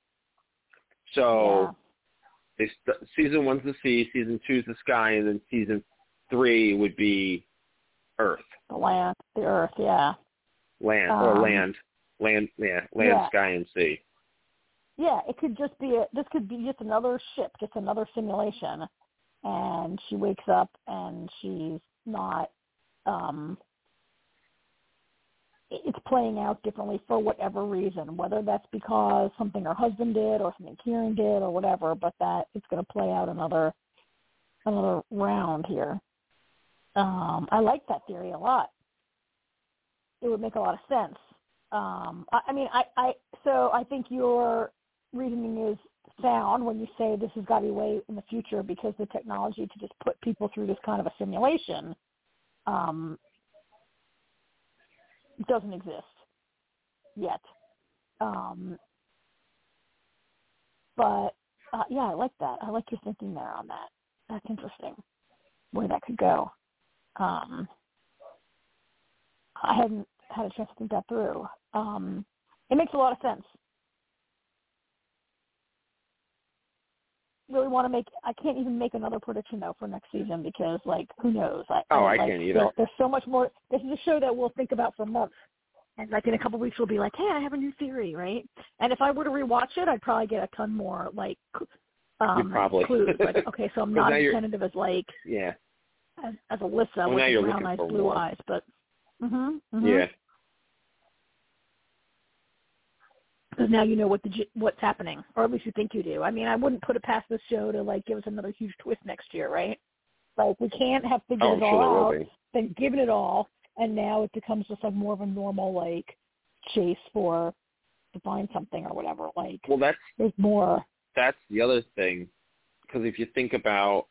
So season 1's the sea, season 2's the sky, and then season 3 would be Earth. The Earth, yeah. Land, sky, and sea. Yeah, it could just be this could be just another ship, just another simulation, and she wakes up and she's not. It's playing out differently for whatever reason, whether that's because something her husband did or something Kieran did or whatever. But that it's going to play out another round here. I like that theory a lot. It would make a lot of sense. So I think your reasoning is sound when you say this has got to be way in the future because the technology to just put people through this kind of a simulation doesn't exist yet. But I like that. I like your thinking there on that. That's interesting, where that could go. I hadn't had a chance to think that through. It makes a lot of sense. Really want to I can't even make another prediction though for next season because who knows? I can't either. There's so much more. This is a show that we'll think about for months, and in a couple of weeks we'll be like, hey, I have a new theory, right? And if I were to rewatch it, I'd probably get a ton more clues. Okay, so I'm not as tentative as as Alyssa with the brown eyes, blue eyes, but yeah. Because now you know what's happening, or at least you think you do. I mean, I wouldn't put it past this show to give us another huge twist next year, right? We can't have figured it all out, then given it all, and now it becomes just more of a normal chase to find something or whatever. Well, there's more. That's the other thing, because if you think about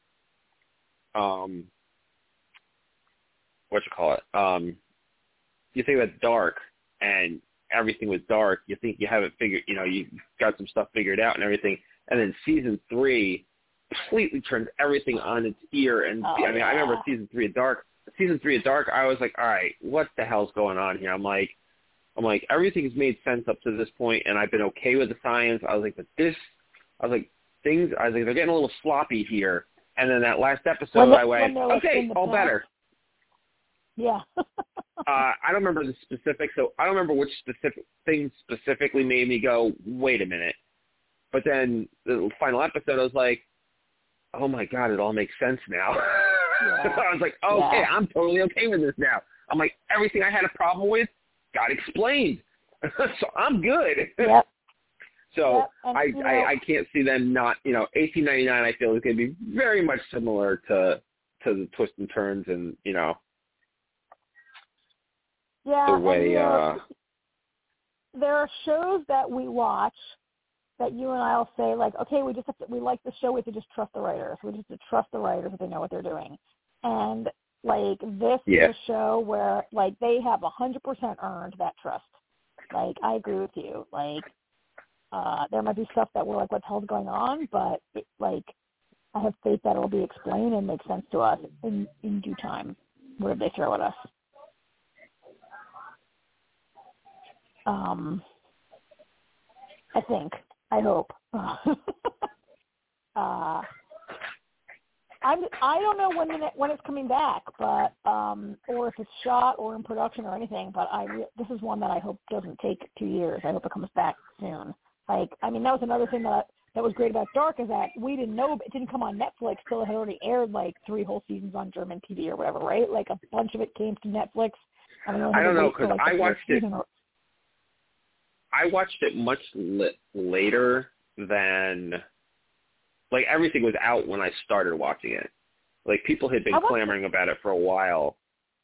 you think about Dark and everything was dark, you think you have it figured, you've got some stuff figured out and everything, and then season 3 completely turns everything on its ear. And I remember season 3 of Dark. I was like, all right, what the hell's going on here? I'm like, everything's made sense up to this point, and I've been okay with the science. I was like, they're getting a little sloppy here. And then that last episode, I went, okay, all better. Yeah. I don't remember the specifics, so I don't remember which specific thing specifically made me go, wait a minute. But then the final episode, I was like, oh my God, it all makes sense now. Yeah. I was like, okay, I'm totally okay with this now. I'm like, everything I had a problem with got explained. So I'm good. Yep. So Yep. And, I can't see them not, 1899 I feel is going to be very much similar to the twists and turns and, yeah, the way, there are shows that we watch that you and I'll say, like, okay, we like the show, we have to just trust the writers. We just have to trust the writers that they know what they're doing. And, like, this is a show where, like, they have 100% earned that trust. Like, I agree with you. Like, there might be stuff that we're like, what the hell's going on? But, I have faith that it'll be explained and make sense to us in due time, whatever they throw at us. I hope. I don't know when it's coming back, but or if it's shot or in production or anything. But this is one that I hope doesn't take 2 years. I hope it comes back soon. That was another thing that was great about Dark is that we didn't know it didn't come on Netflix till it had already aired 3 whole seasons on German TV or whatever, right? Like a bunch of it came to Netflix. I don't know because I watched it. I watched it much later than, everything was out when I started watching it. People had been clamoring about it for a while.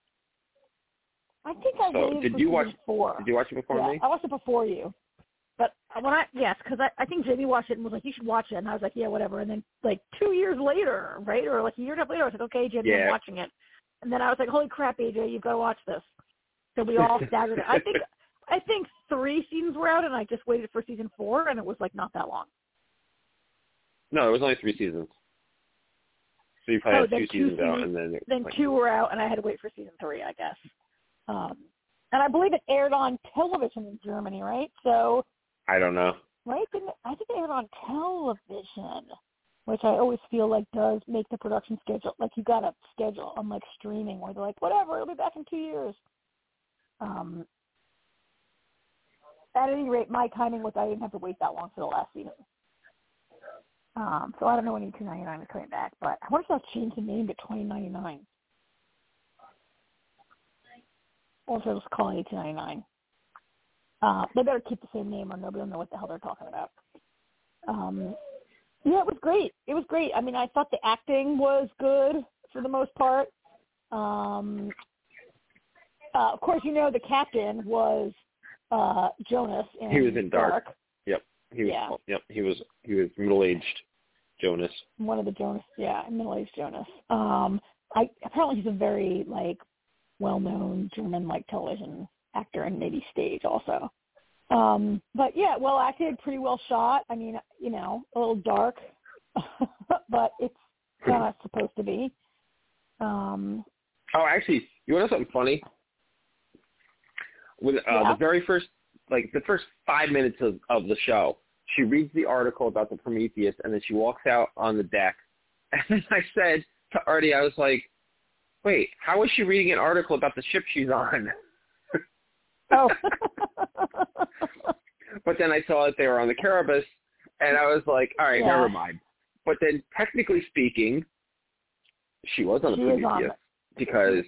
I think I waited for season 4. Did you watch it before me? I watched it before you. But because I think Jamie watched it and was like, you should watch it. And I was like, yeah, whatever. And then 2 years later, right? Or a year and a half later, I was like, okay, Jamie, I'm watching it. And then I was like, holy crap, AJ, you've got to watch this. So we all staggered it. I think 3 seasons were out, and I just waited for season 4, and it was not that long. No, it was only 3 seasons. So you probably had 2 seasons out, and then 2 were out, and I had to wait for season 3, I guess. And I believe it aired on television in Germany, right? So I don't know. Right? I think it aired on television, which I always feel does make the production schedule you got a schedule on streaming where they're whatever, it'll be back in 2 years. At any rate, my timing was I didn't have to wait that long for the last season. So I don't know when $18.99 is coming back, but I wonder if they'll change the name to $20.99. Or if they'll just call it $18.99. They better keep the same name or nobody will know what the hell they're talking about. Yeah, it was great. It was great. I mean, I thought the acting was good for the most part. Of course, the captain was Jonas in He was in Dark. Yep. He was middle-aged Jonas. One of the Jonas, middle-aged Jonas. Apparently he's a very well-known German television actor and maybe stage also. But yeah, well acted, pretty well shot. I mean, a little dark, but it's kind of supposed to be. Oh, actually, you want to know something funny? With the very first, the first 5 minutes of the show, she reads the article about the Prometheus, and then she walks out on the deck. And then I said to Artie, I was like, wait, how is she reading an article about the ship she's on? Oh. But then I saw that they were on the Caribus, and I was like, all right, never mind. But then, technically speaking, she was on the Prometheus because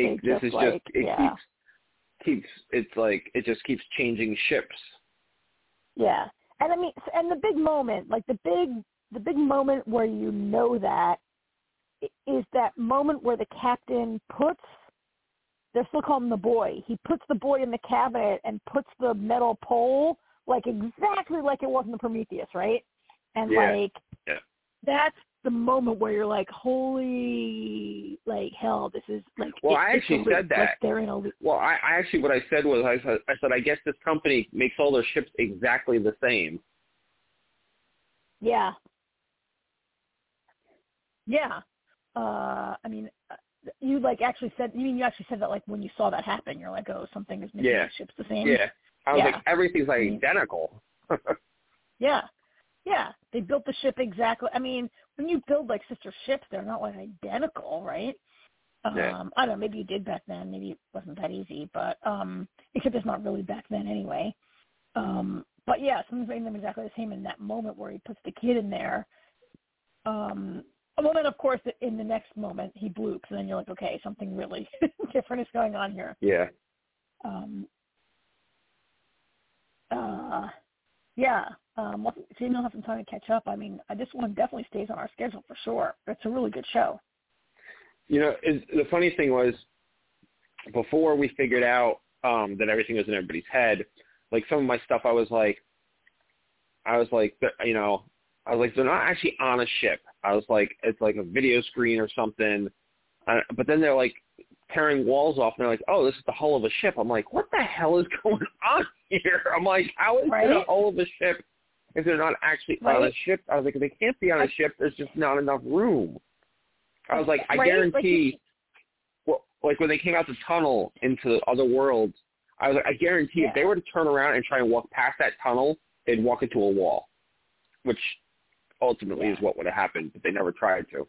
it just keeps changing ships. Yeah, and I mean, and the big moment, the big moment where that is that moment where the captain puts. They're still calling him the boy. He puts the boy in the cabinet and puts the metal pole exactly like it was in the Prometheus, right? And that's the moment where you're like, holy hell, this is Well, I actually said that. They're in a well, I actually what I said was I said I guess this company makes all their ships exactly the same. Yeah. Yeah. I mean. You actually said that when you saw that happen, you're like, oh, something is making the ships the same. Yeah. I was like, everything's identical. Yeah. Yeah. They built the ship exactly. I mean, when you build sister ships, they're not identical, right? I don't know, maybe you did back then, maybe it wasn't that easy, but except it's not really back then anyway. But yeah, someone's making them exactly the same in that moment where he puts the kid in there. Well, then, of course, in the next moment, he bloops, and then you're like, okay, something really different is going on here. Yeah. Well, Jamie will have some time to catch up. I mean, this one definitely stays on our schedule for sure. It's a really good show. You know, the funny thing was, before we figured out that everything was in everybody's head, like some of my stuff, I was like, you know, they're not actually on a ship. I was like, it's like a video screen or something. But then they're like tearing walls off, and they're like, oh, this is the hull of a ship. I'm like, what the hell is going on here? I'm like, how is it a hull of a ship if they're not actually on a ship? I was like, they can't be on a ship. There's just not enough room. I was like, I guarantee, like when they came out the tunnel into the other worlds, I was like, I guarantee if they were to turn around and try and walk past that tunnel, they'd walk into a wall, which ultimately is what would have happened, but they never tried to.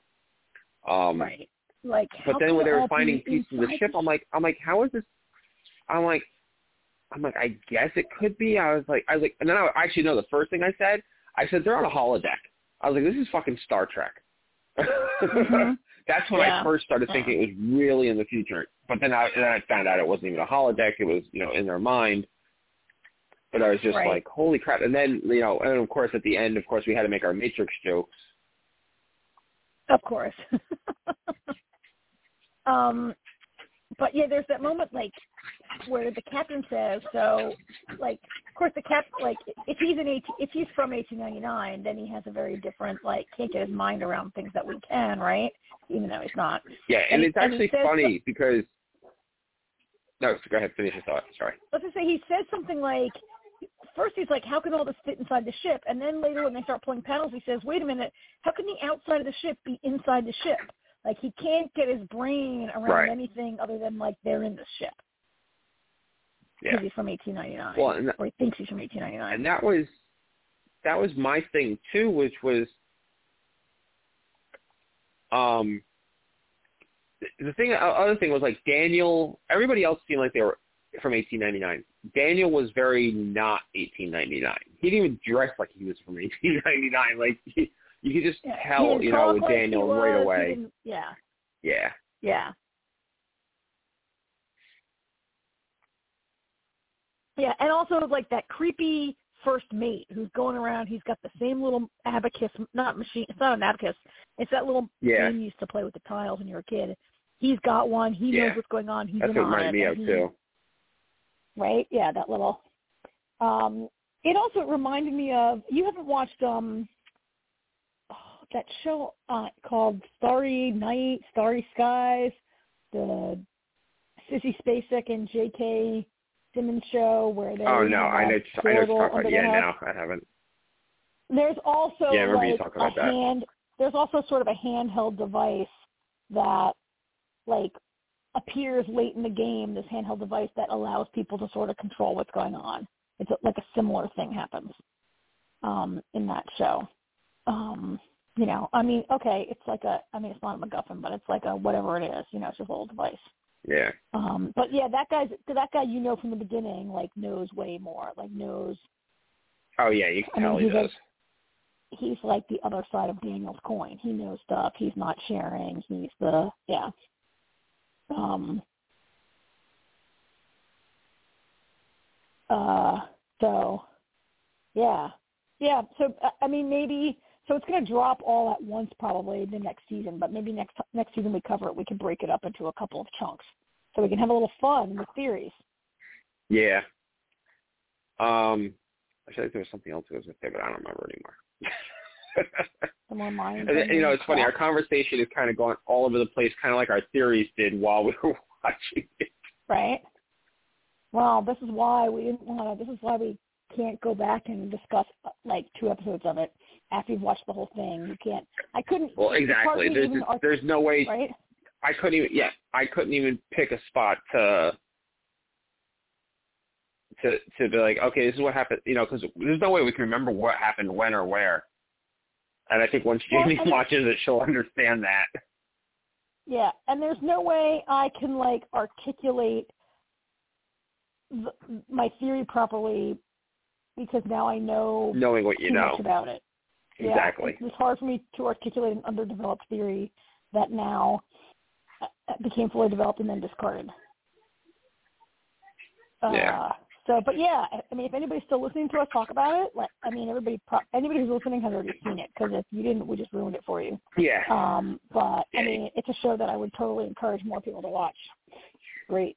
Like, but then when they were finding pieces of the ship, I'm like, how is this? I'm like, I guess it could be. I was like, and then I actually know the first thing I said they're on a holodeck. I was like, this is fucking Star Trek. Mm-hmm. That's when I first started thinking it was really in the future. But then I found out it wasn't even a holodeck. It was, you know, in their mind. But I was just like, holy crap. And then, you know, and of course at the end, of course, we had to make our Matrix jokes. Of course. But yeah, there's that moment like where the captain says, so like, of course the like if he's from 1899, then he has a very different, like, can't get his mind around things that we can, right? Even though he's not. Yeah, and it's actually funny because, no, go ahead, finish your thought, sorry. Let's just say he says something like, first he's like, how can all this fit inside the ship? And then later when they start pulling panels, he says, wait a minute, how can the outside of the ship be inside the ship? Like, he can't get his brain around anything other than, like, they're in the ship. Yeah. Because he's from 1899. Well, or he thinks he's from 1899. And that was my thing, too, which was the other thing was, like, Daniel, everybody else seemed like they were from 1899. Daniel was very not 1899. He didn't even dress like he was from 1899. Like, you could just tell, you know, with Daniel right away. Yeah. Yeah, and also like that creepy first mate who's going around. He's got the same little abacus, not machine. It's not an abacus. It's that little game you used to play with the tiles when you were a kid. He's got one. He knows what's going on. He's in on it. That's what reminded me of too. Right? Yeah, that little. It also reminded me of, you haven't watched that show called Starry Night, Starry Skies, the Sissy Spacek and J.K. Simmons show where they I know what you're talking about. Yeah, no, I haven't. There's also like there's also sort of a handheld device that like appears late in the game, this handheld device that allows people to sort of control what's going on. It's like a similar thing happens in that show. You know, I mean, okay, it's like it's not a MacGuffin, but it's like a whatever it is, you know, it's just a little device. Yeah. But yeah, that guy, you know, from the beginning, like, knows way more, like, knows. Oh yeah, you can tell he does. He's like the other side of Daniel's coin. He knows stuff. He's not sharing. He's So, yeah. So I mean, maybe. So it's going to drop all at once probably the next season, but maybe next season we cover it, we can break it up into a couple of chunks so we can have a little fun with theories. Yeah. I feel like there was something else I was going to say, but I don't remember anymore. You know, it's funny. Our conversation is kind of going all over the place, kind of like our theories did while we were watching it. Right. Well, this is why we can't go back and discuss like 2 episodes of it after you've watched the whole thing. You can't. I couldn't. Well, exactly. There's no way. Right. I couldn't even pick a spot to be like, okay, this is what happened. You know, because there's no way we can remember what happened when or where. And I think once Jamie watches it, she'll understand that. Yeah, and there's no way I can like articulate my theory properly because now I know knowing what you know much about it. Exactly. It's hard for me to articulate an underdeveloped theory that now became fully developed and then discarded. But yeah, I mean, if anybody's still listening to us talk about it, anybody who's listening has already seen it, because if you didn't, we just ruined it for you. Yeah. But I mean, it's a show that I would totally encourage more people to watch. Great.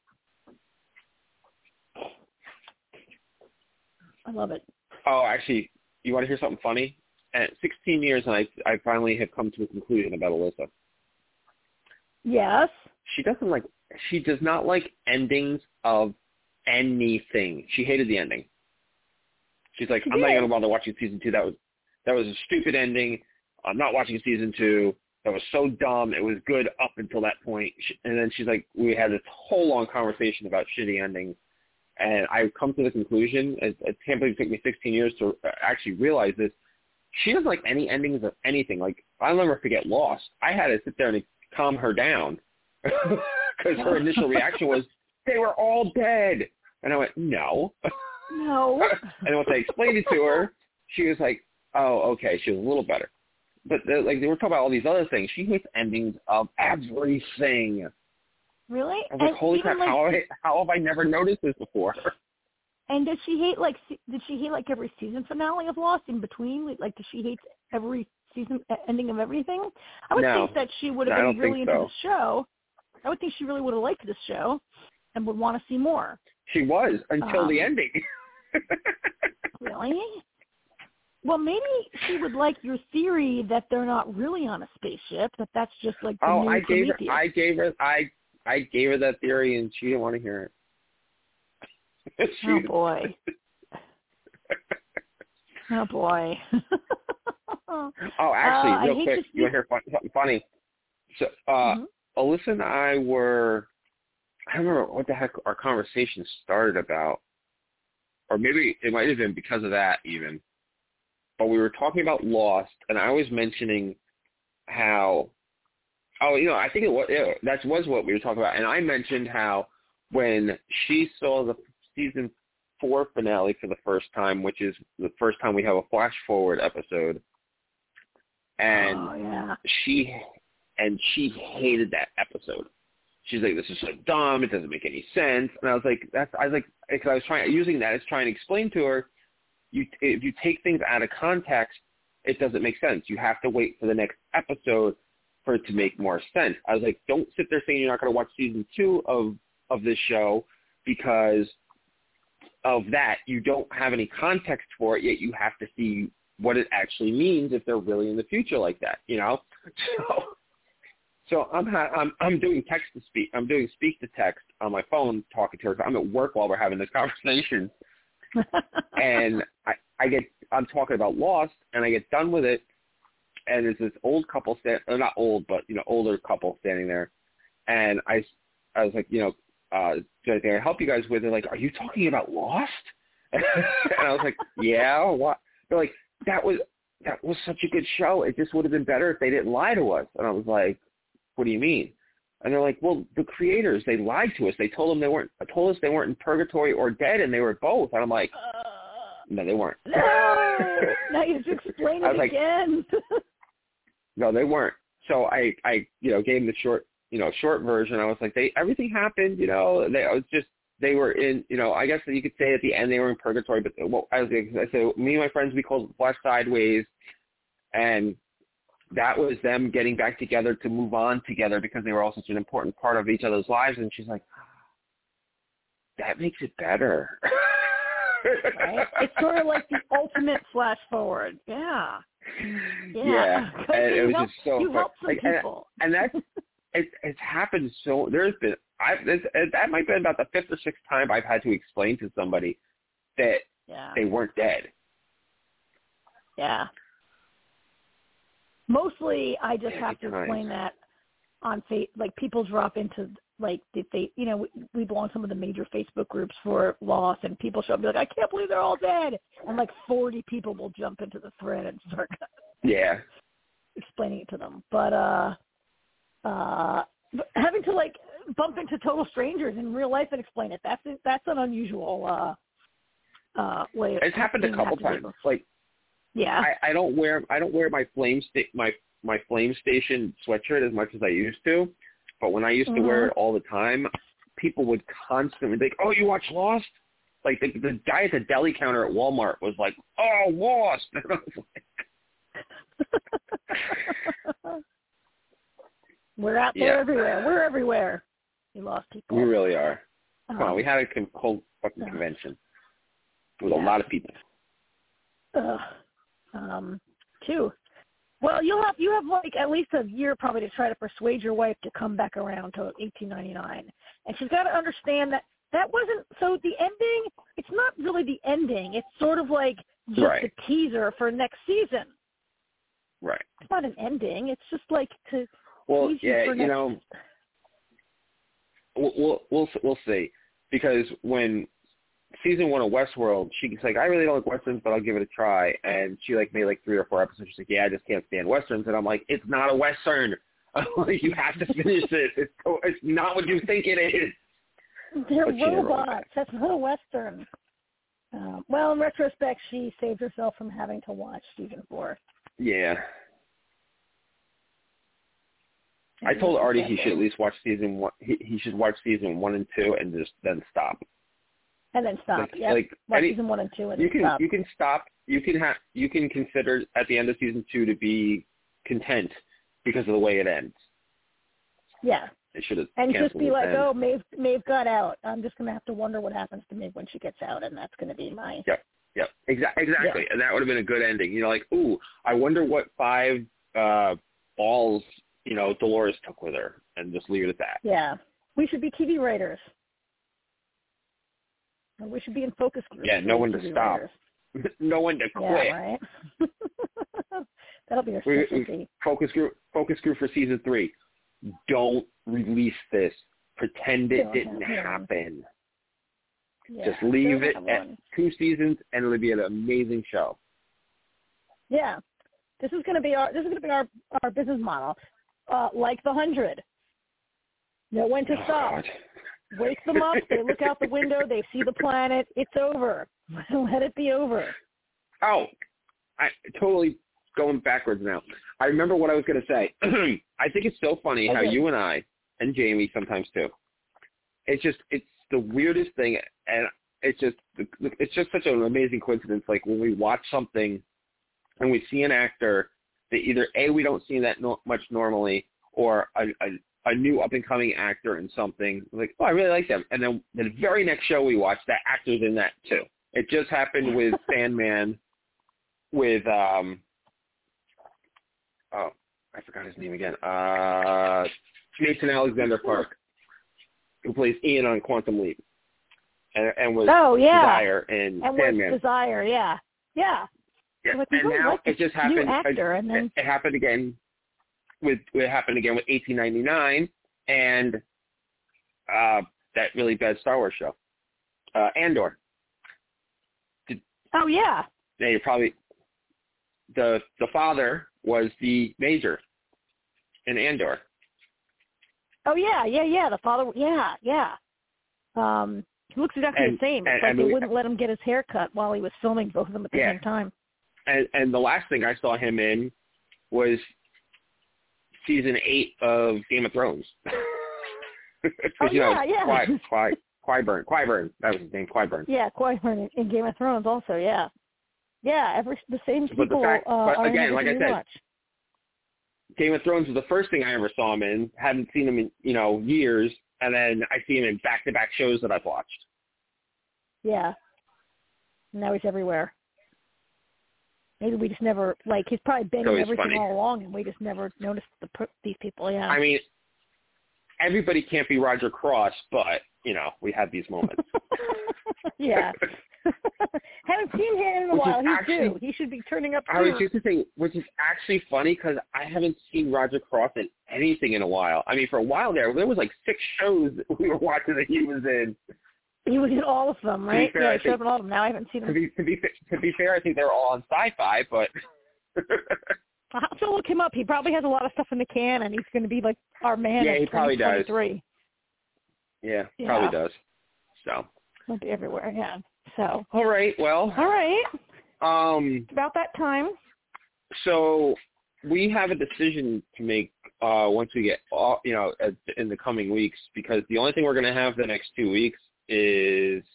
I love it. Oh, actually, you want to hear something funny? At 16 years, and I finally have come to a conclusion about Alyssa. Yes. She does not like endings of anything. She hated the ending. She's like, I'm not going to bother watching season 2. That was a stupid ending. I'm not watching season 2. That was so dumb. It was good up until that point. And then she's like, we had this whole long conversation about shitty endings. And I've come to the conclusion, I can't believe it took me 16 years to actually realize this, she doesn't like any endings of anything. Like, I'll never forget Lost. I had to sit there and calm her down because her initial reaction was, they were all dead. And I went, no. No. And once I explained it to her, she was like, oh, okay. She was a little better. But they were talking about all these other things. She hates endings of everything. Really? I was like, holy crap, how have I never noticed this before? And does she hate every season finale of Lost in between? Like, does she hate every season ending of everything? I would think that she would have been really into the show. I would think she really would have liked this show and would want to see more. She was until the ending. Really? Well, maybe she would like your theory that they're not really on a spaceship. That's just like the new Prometheus. I gave her that theory, and she didn't want to hear it. Oh boy. Oh boy. Oh, actually, real quick, you want to hear something funny? So, Alyssa and I were, I don't remember what the heck our conversation started about, or maybe it might have been because of that even, but we were talking about Lost, and I was mentioning how, I think that was what we were talking about, and I mentioned how when she saw the season 4 finale for the first time, which is the first time we have a flash forward episode, and she hated that episode. She's like, this is so dumb. It doesn't make any sense. And I was like, because I was using that as trying to explain to her, if you take things out of context, it doesn't make sense. You have to wait for the next episode for it to make more sense. I was like, don't sit there saying you're not going to watch season 2 of this show because of that. You don't have any context for it, yet you have to see what it actually means if they're really in the future like that, So I'm doing text to speak. I'm doing speak to text on my phone, talking to her. I'm at work while we're having this conversation, and I'm talking about Lost, and I get done with it, and there's this old couple not old, but older couple standing there, and I was like, can I help you guys with it? Like, are you talking about Lost? And I was like, yeah. What? They're like, that was such a good show. It just would have been better if they didn't lie to us. And I was like, what do you mean? And they're like, well, the creators, they lied to us. They told us they weren't in purgatory or dead, and they were both. And I'm like, no, they weren't. No, now you have to explain it again. No, they weren't. So I gave them the short version. I was like, everything happened, they were in, I guess that you could say at the end they were in purgatory, but I said, me and my friends, we called it Flash Sideways, and that was them getting back together to move on together because they were all such an important part of each other's lives. And she's like, that makes it better. Right? It's sort of like the ultimate flash forward. Yeah. Yeah. And it was just so you helped some people. And that's, it's happened so, there's been, that might have been about the 5th or 6th time I've had to explain to somebody that they weren't dead. Yeah. Mostly, I just have to explain that on like people drop into like we belong to some of the major Facebook groups for Lost, and people show up and be like, I can't believe they're all dead, and like 40 people will jump into the thread and start explaining it to them. But having to like bump into total strangers in real life and explain it, that's an unusual way. It's happened a couple times. Like Yeah. I don't wear my my Flame Station sweatshirt as much as I used to, but when I used to wear it all the time, people would constantly be like, "Oh, you watch Lost?" Like the guy at the deli counter at Walmart was like, "Oh, Lost." And I was like, We're out there everywhere. We're everywhere. You Lost people. We really are. Come on, we had a whole fucking convention with a lot of people. Two. Well, you have like at least a year probably to try to persuade your wife to come back around to 1899, and she's got to understand that wasn't so. The ending, it's not really the ending. It's sort of like just a teaser for next season. Right. It's not an ending. It's just like to. Well, yeah, you know, we'll see, because when season 1 of Westworld, she's like, I really don't like Westerns, but I'll give it a try. And she like made like 3 or 4 episodes. She's like, yeah, I just can't stand Westerns. And I'm like, it's not a Western. You have to finish it. It's not what you think it is. They're robots. That's not a Western. Well, in retrospect, she saved herself from having to watch season 4. Yeah. I told Artie he should at least watch season 1. He should watch season 1 and 2 and just then stop. And then stop. Watch season 1 and 2 and stop. You can stop. You can consider at the end of season 2 to be content because of the way it ends. Yeah. It should have. And just be like, oh, Maeve got out. I'm just going to have to wonder what happens to Maeve when she gets out, and that's going to be my. Yep. Exactly. Yeah. And that would have been a good ending. You know, like, ooh, I wonder what 5 balls, you know, Dolores took with her, and just leave it at that. Yeah. We should be TV writers. We should be in focus groups. Yeah, no one to stop. No one to quit. Yeah, right? That'll be our specialty. Focus group for season 3. Don't release this. Pretend it didn't happen. Yeah, just leave it at 2 seasons, and it'll be an amazing show. Yeah, this is going to be our business model, like the 100. Know when to stop. God. Wake them up. They look out the window. They see the planet. It's over. Let it be over. Oh, I totally going backwards now. I remember what I was going to say. I think it's so funny how you and I, and Jamie sometimes too, it's the weirdest thing, and it's just such an amazing coincidence. Like when we watch something and we see an actor that either A, we don't see that much normally, or a new up-and-coming actor in something, like, oh, I really like them. And then the very next show we watch, that actor's in that too. It just happened with Sandman with, oh, I forgot his name again. Jason Alexander Park, who plays Ian on Quantum Leap. And was Desire in Sandman. And was Desire, yeah. Yeah. Like, and now like it just happened. Actor, and then... It happened again. It happened again with 1899 and that really bad Star Wars show, Andor. Oh yeah. Yeah, you probably the father was the major in Andor. Oh yeah. The father, yeah. He looks exactly the same. It's like they wouldn't let him get his hair cut while he was filming both of them at the same time. And the last thing I saw him in was season 8 of Game of Thrones. Qyburn. That was his name, Qyburn. Yeah, Qyburn in Game of Thrones also, yeah. Yeah, the same people. But again, like I said, Game of Thrones was the first thing I ever saw him in. Hadn't seen him in, years, and then I see him in back-to-back shows that I've watched. Yeah. Now he's everywhere. Maybe we just never, he's probably been in everything all along, and we just never noticed these people, yeah. I mean, everybody can't be Roger Cross, but, we have these moments. Yeah. Haven't seen him in a while. He's due. He should be turning up, too. I was just going to say, which is actually funny, because I haven't seen Roger Cross in anything in a while. I mean, for a while there was 6 shows that we were watching that he was in. He was in all of them, right? Yeah, he showed up in all of them. Now I haven't seen him. To be fair, I think they were all on Sci-Fi, but... I'll have to look him up. He probably has a lot of stuff in the can, and he's going to be our man in 2023. Yeah, probably does. So. He'll be everywhere, yeah. So. All right, well. All right. It's about that time. So we have a decision to make once we get, in the coming weeks, because the only thing we're going to have the next 2 weeks is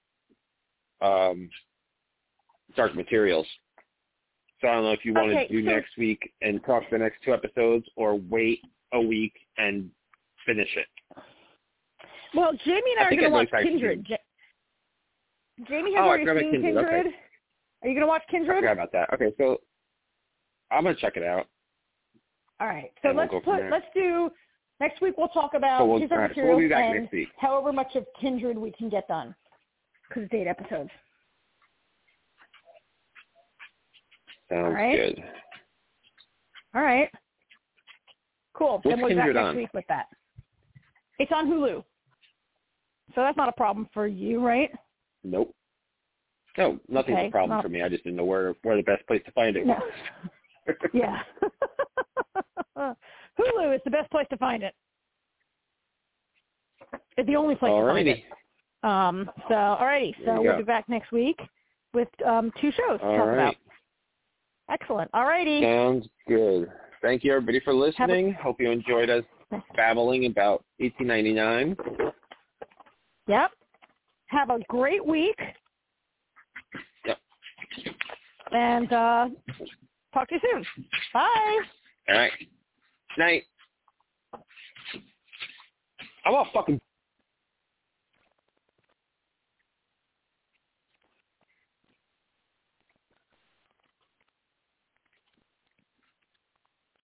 Dark Materials. So I don't know if you want to do next week and talk the next 2 episodes, or wait a week and finish it. Well, Jamie and I are going to watch Kindred. Jamie has already seen Kindred. Okay. Are you going to watch Kindred? I forgot about that. Okay, so I'm going to check it out. All right. So let's do next week. We'll talk about Dark Materials, we'll be back and next week. However much of Kindred we can get done, because it's 8 episodes. Sounds good. All right. Cool. What's then we'll be back Kindred next on? week with that. It's on Hulu. So that's not a problem for you, right? Nope. No, nothing's a problem for me. I just didn't know where the best place to find it was. No. Yeah. Hulu is the best place to find it. It's the only place to find it. Alrighty. So we'll be back next week with 2 shows to talk about. Excellent. Alrighty. Sounds good. Thank you, everybody, for listening. Hope you enjoyed us babbling about 1899. Yep. Have a great week. Yep. And talk to you soon. Bye. All right. Night. I'm all fucking